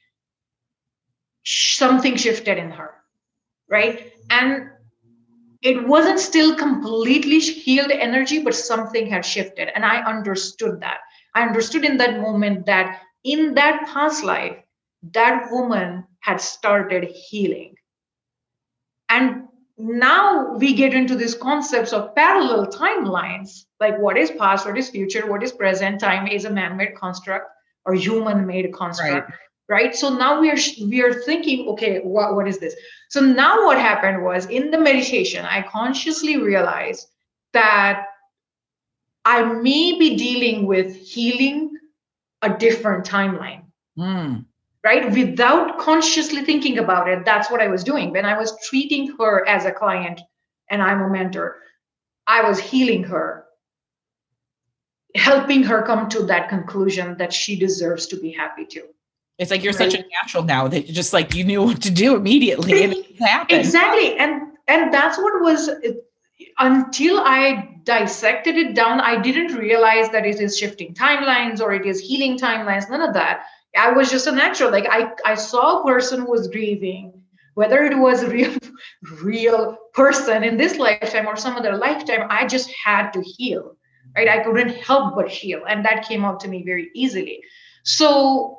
something shifted in her. Right. And it wasn't still completely healed energy, but something had shifted. And I understood that. I understood in that moment that in that past life, that woman had started healing. And now we get into these concepts of parallel timelines, like what is past, what is future, what is present. Time is a man-made construct or human-made construct. Right. So now we are thinking, okay, what is this? So now what happened was in the meditation, I consciously realized that I may be dealing with healing a different timeline. Right. Without consciously thinking about it. That's what I was doing. When I was treating her as a client and I'm a mentor, I was healing her, helping her come to that conclusion that she deserves to be happy too. It's like you're such a natural now that you just like you knew what to do immediately and it happened. Exactly. And that's what was, until I dissected it down, I didn't realize that it is shifting timelines or it is healing timelines, none of that. I was just a natural, like I saw a person who was grieving, whether it was a real person in this lifetime or some other lifetime, I just had to heal, right? I couldn't help but heal. And that came out to me very easily. So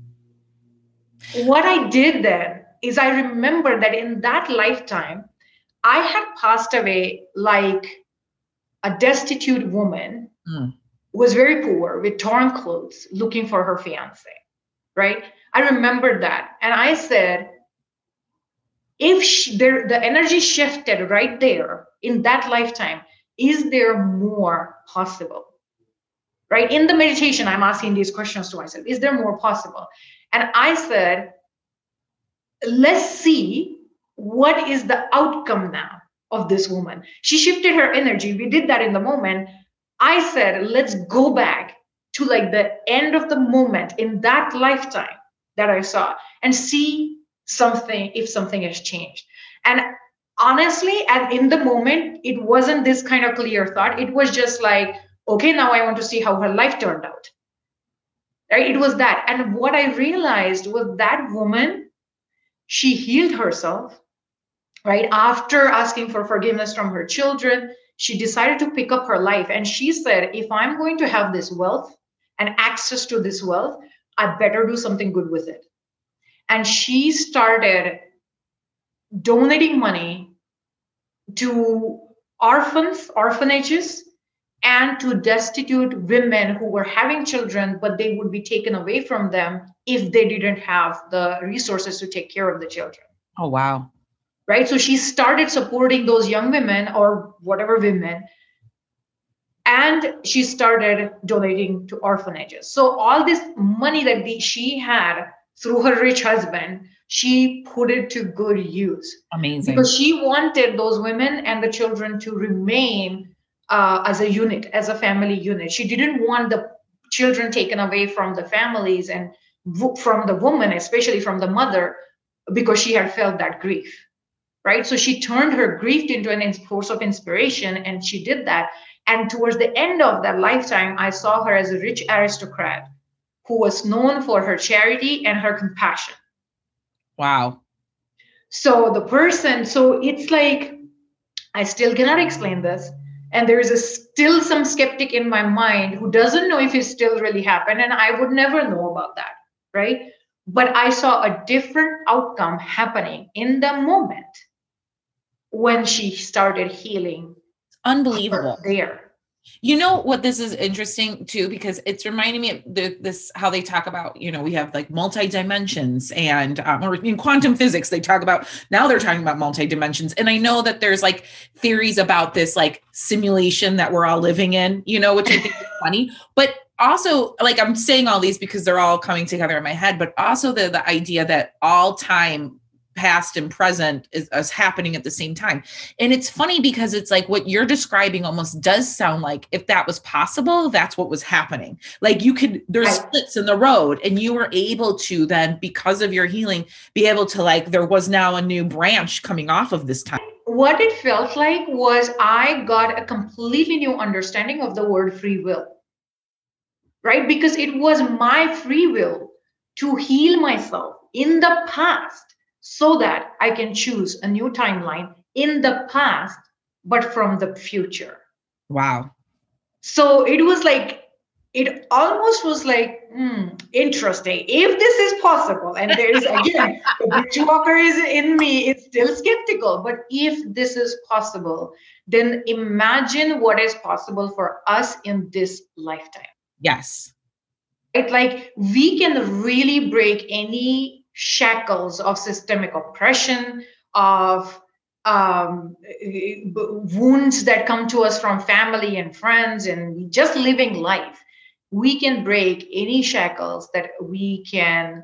what I did then is I remember that in that lifetime, I had passed away like a destitute woman who was very poor with torn clothes looking for her fiance, right? I remembered that. And I said, if the energy shifted right there in that lifetime, is there more possible? Right? In the meditation, I'm asking these questions to myself. Is there more possible? And I said, let's see what is the outcome now of this woman. She shifted her energy. We did that in the moment. I said, let's go back to like the end of the moment in that lifetime that I saw and see something, if something has changed. And honestly, and in the moment, it wasn't this kind of clear thought. It was just like, okay, now I want to see how her life turned out. Right? It was that. And what I realized was that woman, she healed herself, right? After asking for forgiveness from her children, she decided to pick up her life. And she said, if I'm going to have this wealth and access to this wealth, I better do something good with it. And she started donating money to orphanages, and to destitute women who were having children, but they would be taken away from them if they didn't have the resources to take care of the children. Oh, wow. Right? So she started supporting those young women or whatever women, and she started donating to orphanages. So all this money that she had through her rich husband, she put it to good use. Amazing. Because she wanted those women and the children to remain as a unit, as a family unit. She didn't want the children taken away from the families and from the woman, especially from the mother, because she had felt that grief. Right? So she turned her grief into an source of inspiration, and she did that. And towards the end of that lifetime, I saw her as a rich aristocrat who was known for her charity and her compassion. Wow. So it's like, I still cannot explain this. And there is still some skeptic in my mind who doesn't know if it still really happened. And I would never know about that. Right? But I saw a different outcome happening in the moment when she started healing. Unbelievable. There. You know what, this is interesting too, because it's reminding me of this, how they talk about, we have like multi-dimensions, and or in quantum physics, they talk about, now they're talking about multi-dimensions. And I know that there's like theories about this like simulation that we're all living in, which I think is funny, but also, like, I'm saying all these because they're all coming together in my head, but also the idea that all time, past and present, is happening at the same time. And it's funny because it's like what you're describing almost does sound like, if that was possible, that's what was happening. Like there's splits in the road, and you were able to then, because of your healing, be able to, like, there was now a new branch coming off of this time. What it felt like was I got a completely new understanding of the word free will. Right? Because it was my free will to heal myself in the past, so that I can choose a new timeline in the past, but from the future. Wow. So it was like, it almost was like, interesting. If this is possible, and there is, again, the Bridgewalker is in me, it's still skeptical, but if this is possible, then imagine what is possible for us in this lifetime. Yes. It's like we can really break any shackles of systemic oppression, of wounds that come to us from family and friends, and just living life. We can break any shackles that we can,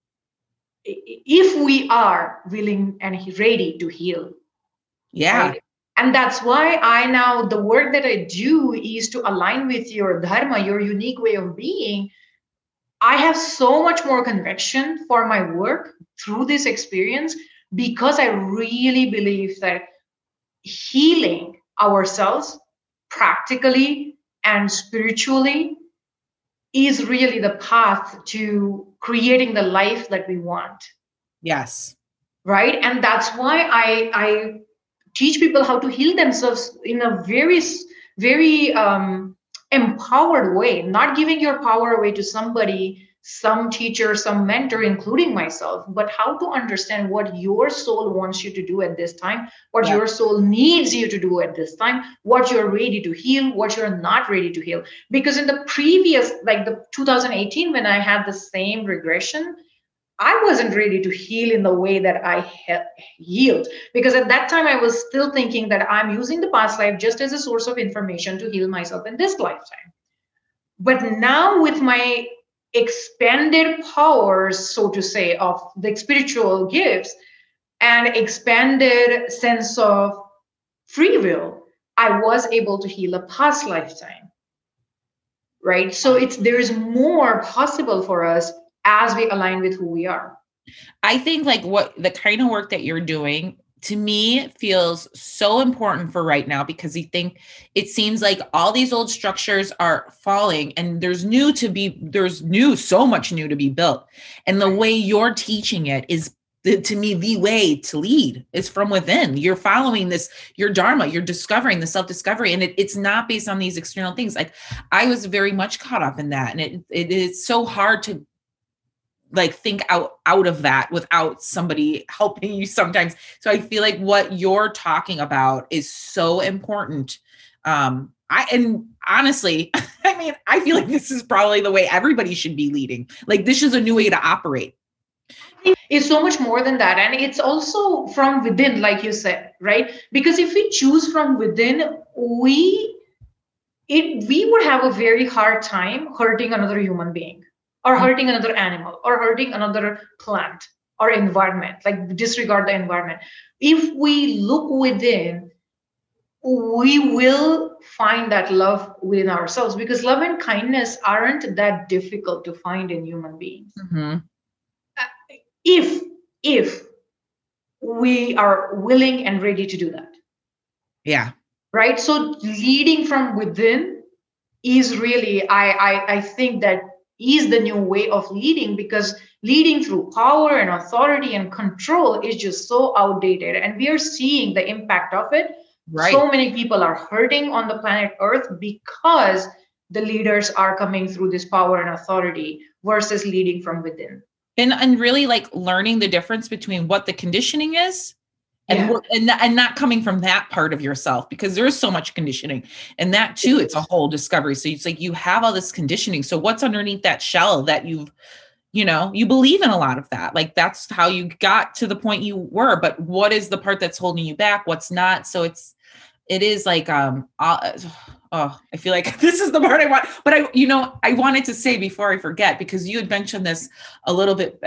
if we are willing and ready to heal. Yeah. Right? And that's why the work that I do is to align with your dharma, your unique way of being. I have so much more conviction for my work through this experience, because I really believe that healing ourselves practically and spiritually is really the path to creating the life that we want. Yes. Right? And that's why I teach people how to heal themselves in a very, very empowered way, not giving your power away to somebody, some teacher, some mentor, including myself, but how to understand what your soul wants you to do at this time, what your soul needs you to do at this time, what you're ready to heal, what you're not ready to heal. Because in the previous, like the 2018, when I had the same regression, I wasn't ready to heal in the way that I healed, because at that time I was still thinking that I'm using the past life just as a source of information to heal myself in this lifetime. But now, with my expanded powers, so to say, of the spiritual gifts and expanded sense of free will, I was able to heal a past lifetime. right? So there's more possible for us as we align with who we are. I think like what the kind of work that you're doing to me feels so important for right now, because it seems like all these old structures are falling and there's so much new to be built. And the way you're teaching it is, to me, the way to lead is from within. You're following this, your dharma, you're discovering the self-discovery, and it's not based on these external things. Like I was very much caught up in that. And it is so hard to like think out of that without somebody helping you sometimes. So I feel like what you're talking about is so important. And honestly, I mean, I feel like this is probably the way everybody should be leading. Like this is a new way to operate. It's so much more than that. And it's also from within, like you said, right? Because if we choose from within, we would have a very hard time hurting another human being, or hurting another animal, or hurting another plant or environment, like disregard the environment. If we look within, we will find that love within ourselves, because love and kindness aren't that difficult to find in human beings. Mm-hmm. If we are willing and ready to do that. Yeah. Right. So leading from within is really, I think that is the new way of leading, because leading through power and authority and control is just so outdated, and we are seeing the impact of it. Right. So many people are hurting on the planet Earth because the leaders are coming through this power and authority versus leading from within. And really like learning the difference between what the conditioning is and not coming from that part of yourself, because there is so much conditioning, and that too, it's a whole discovery. So it's like you have all this conditioning. So what's underneath that shell that you believe in a lot of that, like that's how you got to the point you were, but what is the part that's holding you back? What's not? So it is like, I feel like this is the part I want, but I wanted to say before I forget, because you had mentioned this a little bit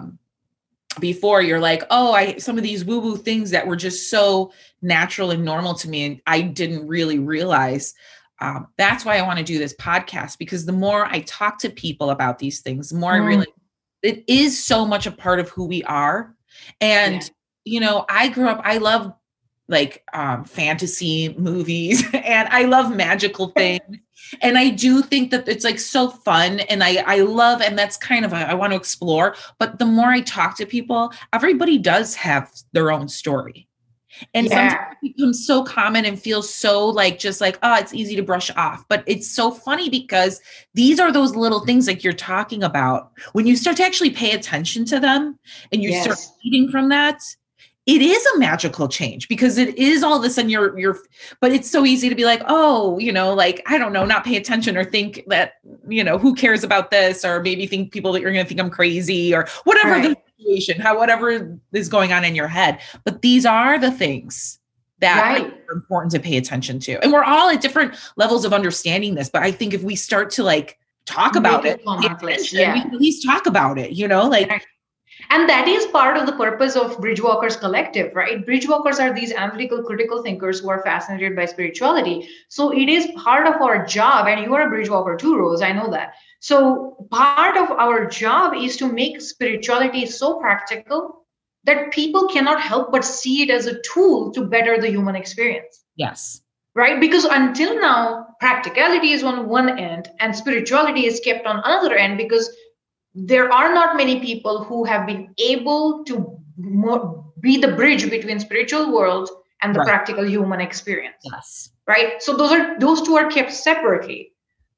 before. You're like, some of these woo-woo things that were just so natural and normal to me, and I didn't really realize. That's why I want to do this podcast, because the more I talk to people about these things, the more I realize it is so much a part of who we are. And, I grew up, I love like fantasy movies and I love magical things. And I do think that it's like so fun, and I love, and that's kind of I want to explore. But the more I talk to people, everybody does have their own story. And sometimes it becomes so common and feels so like, just like, it's easy to brush off. But it's so funny because these are those little things like you're talking about. When you start to actually pay attention to them and you start eating from that, it is a magical change, because it is all this, and but it's so easy to be like, like, I don't know, not pay attention, or think that, who cares about this, or maybe think people that you're going to think I'm crazy, or whatever the situation, whatever is going on in your head. But these are the things that are important to pay attention to. And we're all at different levels of understanding this. But I think if we start to like talk about it, we can at least talk about it, And that is part of the purpose of Bridgewalkers Collective, right? Bridgewalkers are these analytical, critical thinkers who are fascinated by spirituality. So it is part of our job, and you are a Bridgewalker too, Rose, I know that. So part of our job is to make spirituality so practical that people cannot help but see it as a tool to better the human experience. Yes. Right? Because until now, practicality is on one end and spirituality is kept on another end, because there are not many people who have been able to be the bridge between spiritual world and the practical human experience. Yes. Right. So those two are kept separately.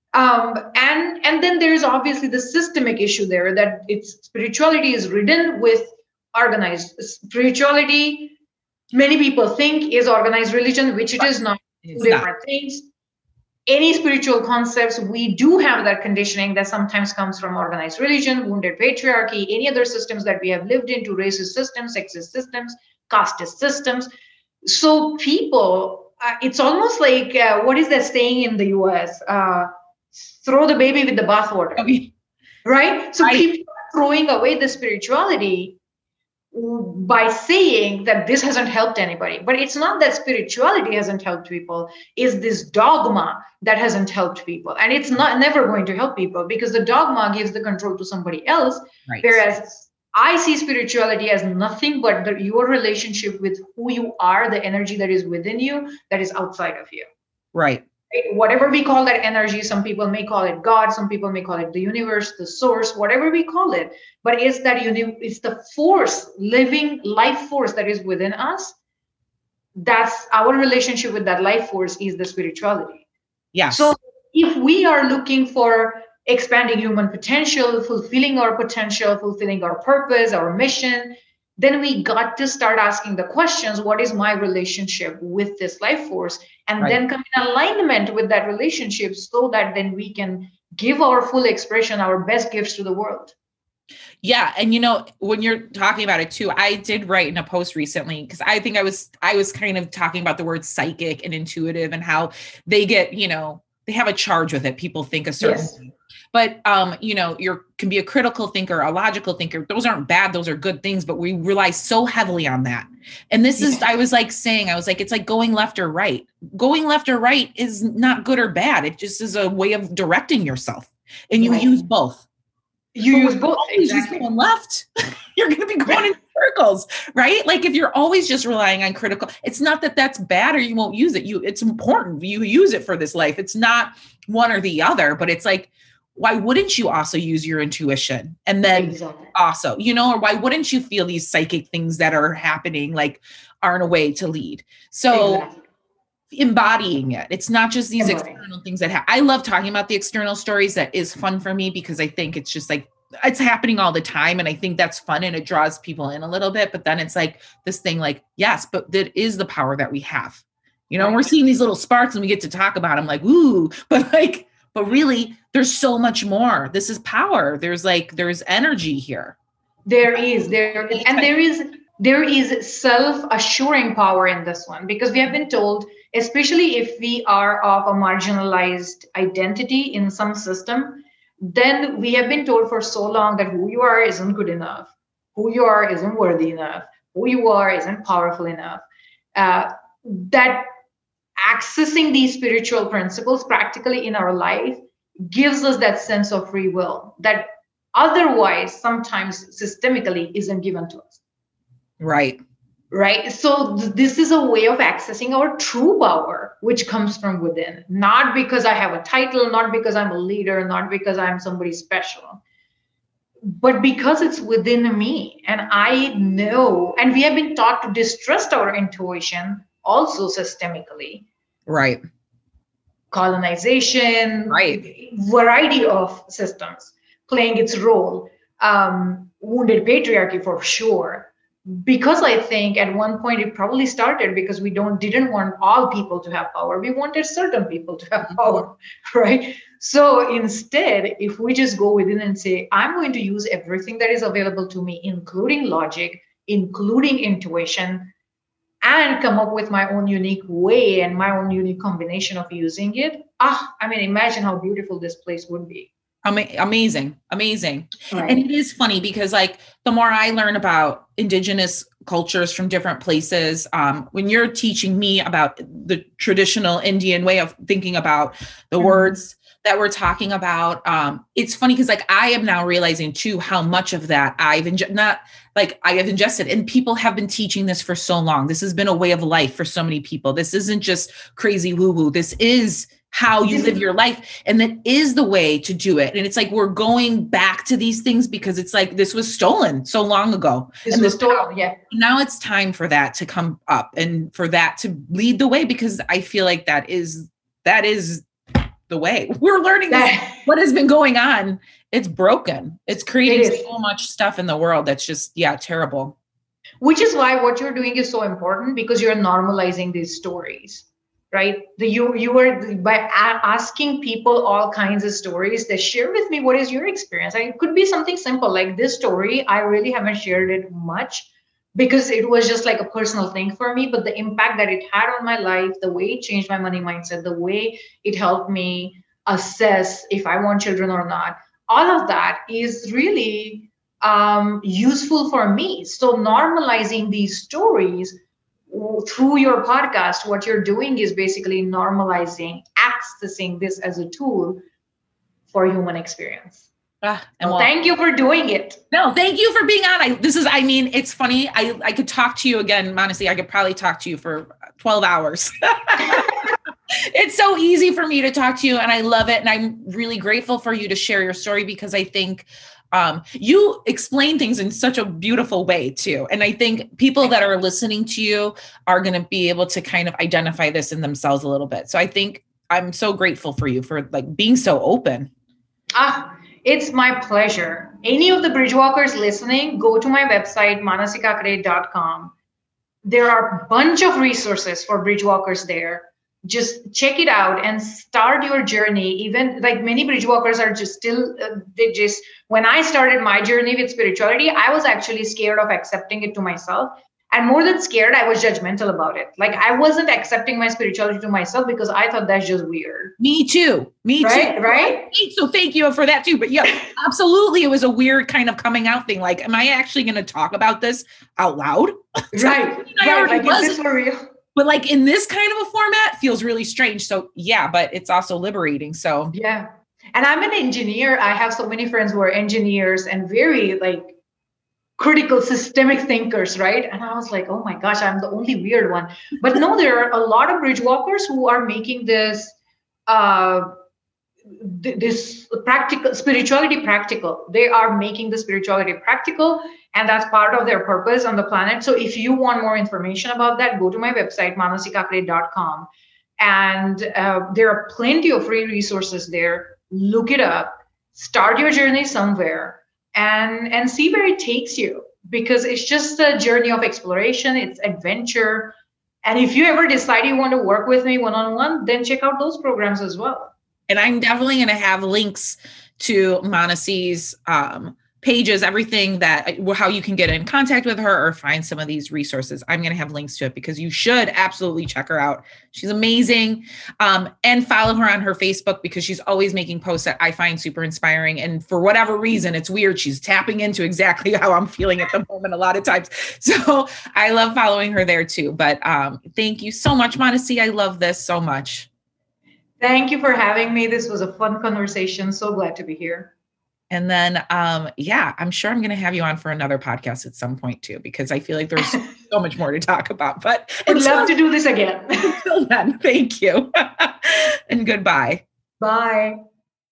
And then there's obviously the systemic issue there, that spirituality is ridden with organized spirituality. Many people think is organized religion, which it is not. Two different things. Any spiritual concepts, we do have that conditioning that sometimes comes from organized religion, wounded patriarchy, any other systems that we have lived into, racist systems, sexist systems, casteist systems. So people, it's almost like, what is that saying in the US? Throw the baby with the bathwater, right? So people are throwing away the spirituality by saying that this hasn't helped anybody. But it's not that spirituality hasn't helped people, it's this dogma that hasn't helped people. And it's not never going to help people, because the dogma gives the control to somebody else. Right. Whereas I see spirituality as nothing but your relationship with who you are, the energy that is within you, that is outside of you. Right. Whatever we call that energy, some people may call it God, some people may call it the universe, the source, whatever we call it. But it's that it's the force, living life force that is within us. That's our relationship with that life force, is the spirituality. Yes. So if we are looking for expanding human potential, fulfilling our potential, fulfilling our purpose, our mission, then we got to start asking the questions, what is my relationship with this life force? And then come in alignment with that relationship, so that then we can give our full expression, our best gifts to the world. Yeah. And when you're talking about it too, I did write in a post recently, because I think I was kind of talking about the word psychic and intuitive, and how they get, they have a charge with it. People think a certain thing. But, you can be a critical thinker, a logical thinker. Those aren't bad. Those are good things, but we rely so heavily on that. And this is, I was like, it's like going left or right. Going left or right is not good or bad. It just is a way of directing yourself, and you use both. You use both. Exactly. Going left, you're going to be going in circles, right? Like if you're always just relying on critical, it's not that that's bad or you won't use it. It's important. You use it for this life. It's not one or the other, but it's like, why wouldn't you also use your intuition? And then also, or why wouldn't you feel these psychic things that are happening, like aren't a way to lead? So embodying it. It's not just these external things that I love talking about the external stories. That is fun for me, because I think it's just like, it's happening all the time. And I think that's fun, and it draws people in a little bit, but then it's like this thing like, yes, but that is the power that we have, we're seeing these little sparks and we get to talk about them like, ooh, but really there's so much more. This is power. There's energy here. There is self-assuring power in this one, because we have been told, especially if we are of a marginalized identity in some system, then we have been told for so long that who you are isn't good enough, who you are isn't worthy enough, who you are isn't powerful enough. That accessing these spiritual principles practically in our life gives us that sense of free will that otherwise sometimes systemically isn't given to us. Right. So this is a way of accessing our true power, which comes from within, not because I have a title, not because I'm a leader, not because I'm somebody special, but because it's within me. And I know, and we have been taught to distrust our intuition also systemically. Right. Colonization, variety of systems playing its role. Wounded patriarchy for sure. Because I think at one point it probably started because we didn't want all people to have power. We wanted certain people to have power, right? So instead, if we just go within and say, I'm going to use everything that is available to me, including logic, including intuition, and come up with my own unique way and my own unique combination of using it. Imagine how beautiful this place would be. Amazing. Right. And it is funny because the more I learn about indigenous cultures from different places, when you're teaching me about the traditional Indian way of thinking about the words that we're talking about, it's funny because I am now realizing too how much of that I have ingested, and people have been teaching this for so long. This has been a way of life for so many people. This isn't just crazy woo-woo. This is how you live your life. And that is the way to do it. And it's we're going back to these things because it's this was stolen so long ago. Now it's time for that to come up and for that to lead the way, because I feel like that is the way. We're learning what has been going on. It's broken. It's creating so much stuff in the world that's just, terrible. Which is why what you're doing is so important, because you're normalizing these stories. Right? You were by asking people all kinds of stories. They share with me, what is your experience? It could be something simple like this story. I really haven't shared it much because it was just a personal thing for me, but the impact that it had on my life, the way it changed my money mindset, the way it helped me assess if I want children or not, all of that is really useful for me. So normalizing these stories through your podcast, what you're doing is basically normalizing, accessing this as a tool for human experience. And thank you for doing it. No, thank you for being on. It's funny. I could talk to you again, honestly. I could probably talk to you for 12 hours. It's so easy for me to talk to you, and I love it. And I'm really grateful for you to share your story, because I think you explain things in such a beautiful way too. And I think people that are listening to you are going to be able to kind of identify this in themselves a little bit. So I think I'm so grateful for you for like being so open. It's my pleasure. Any of the Bridgewalkers listening, go to my website, manasikakade.com. There are a bunch of resources for Bridgewalkers there. Just check it out and start your journey. Even like many Bridgewalkers are just still, when I started my journey with spirituality, I was actually scared of accepting it to myself. And more than scared, I was judgmental about it. Like I wasn't accepting my spirituality to myself because I thought that's just weird. Me too. Right? So thank you for that too. But yeah, absolutely. It was a weird kind of coming out thing. Like, am I actually going to talk about this out loud? Right. Like, is this for real? But like in this kind of a format feels really strange. So yeah, but it's also liberating. So yeah. And I'm an engineer. I have so many friends who are engineers and very like critical systemic thinkers, right? And I was like, oh my gosh, I'm the only weird one. But no, there are a lot of Bridgewalkers who are making this this practical spirituality practical. They are making the spirituality practical, and that's part of their purpose on the planet. So if you want more information about that, go to my website, manasikakade.com. And there are plenty of free resources there. Look it up, start your journey somewhere, and see where it takes you, because it's just a journey of exploration. It's adventure. And if you ever decide you want to work with me one-on-one, then check out those programs as well. And I'm definitely going to have links to Manasi's pages, everything that, how you can get in contact with her or find some of these resources. I'm going to have links to it because you should absolutely check her out. She's amazing. And follow her on her Facebook, because she's always making posts that I find super inspiring. And for whatever reason, it's weird, she's tapping into exactly how I'm feeling at the moment a lot of times. So I love following her there too. But thank you so much, Manasi. I love this so much. Thank you for having me. This was a fun conversation. So glad to be here. And then, I'm sure I'm going to have you on for another podcast at some point too, because I feel like there's so much more to talk about. But I'd love to do this again. Until then, thank you. And goodbye. Bye.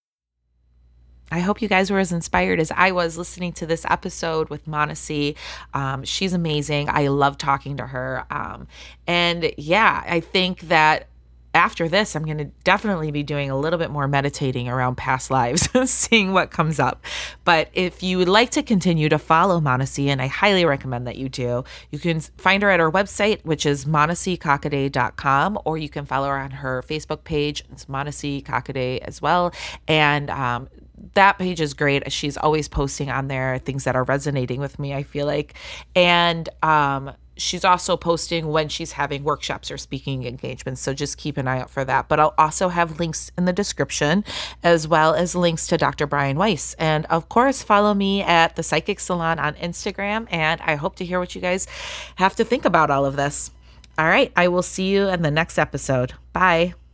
I hope you guys were as inspired as I was listening to this episode with Manasi. She's amazing. I love talking to her. And yeah, I think that after this, I'm going to definitely be doing a little bit more meditating around past lives, seeing what comes up. But if you would like to continue to follow Manasi, and I highly recommend that you do, you can find her at her website, which is manasikakade.com, or you can follow her on her Facebook page. It's Manasi Kakade as well. And that page is great. She's always posting on there things that are resonating with me, I feel like. And she's also posting when she's having workshops or speaking engagements. So just keep an eye out for that. But I'll also have links in the description, as well as links to Dr. Brian Weiss. And of course, follow me at the Psychic Salon on Instagram. And I hope to hear what you guys have to think about all of this. All right. I will see you in the next episode. Bye.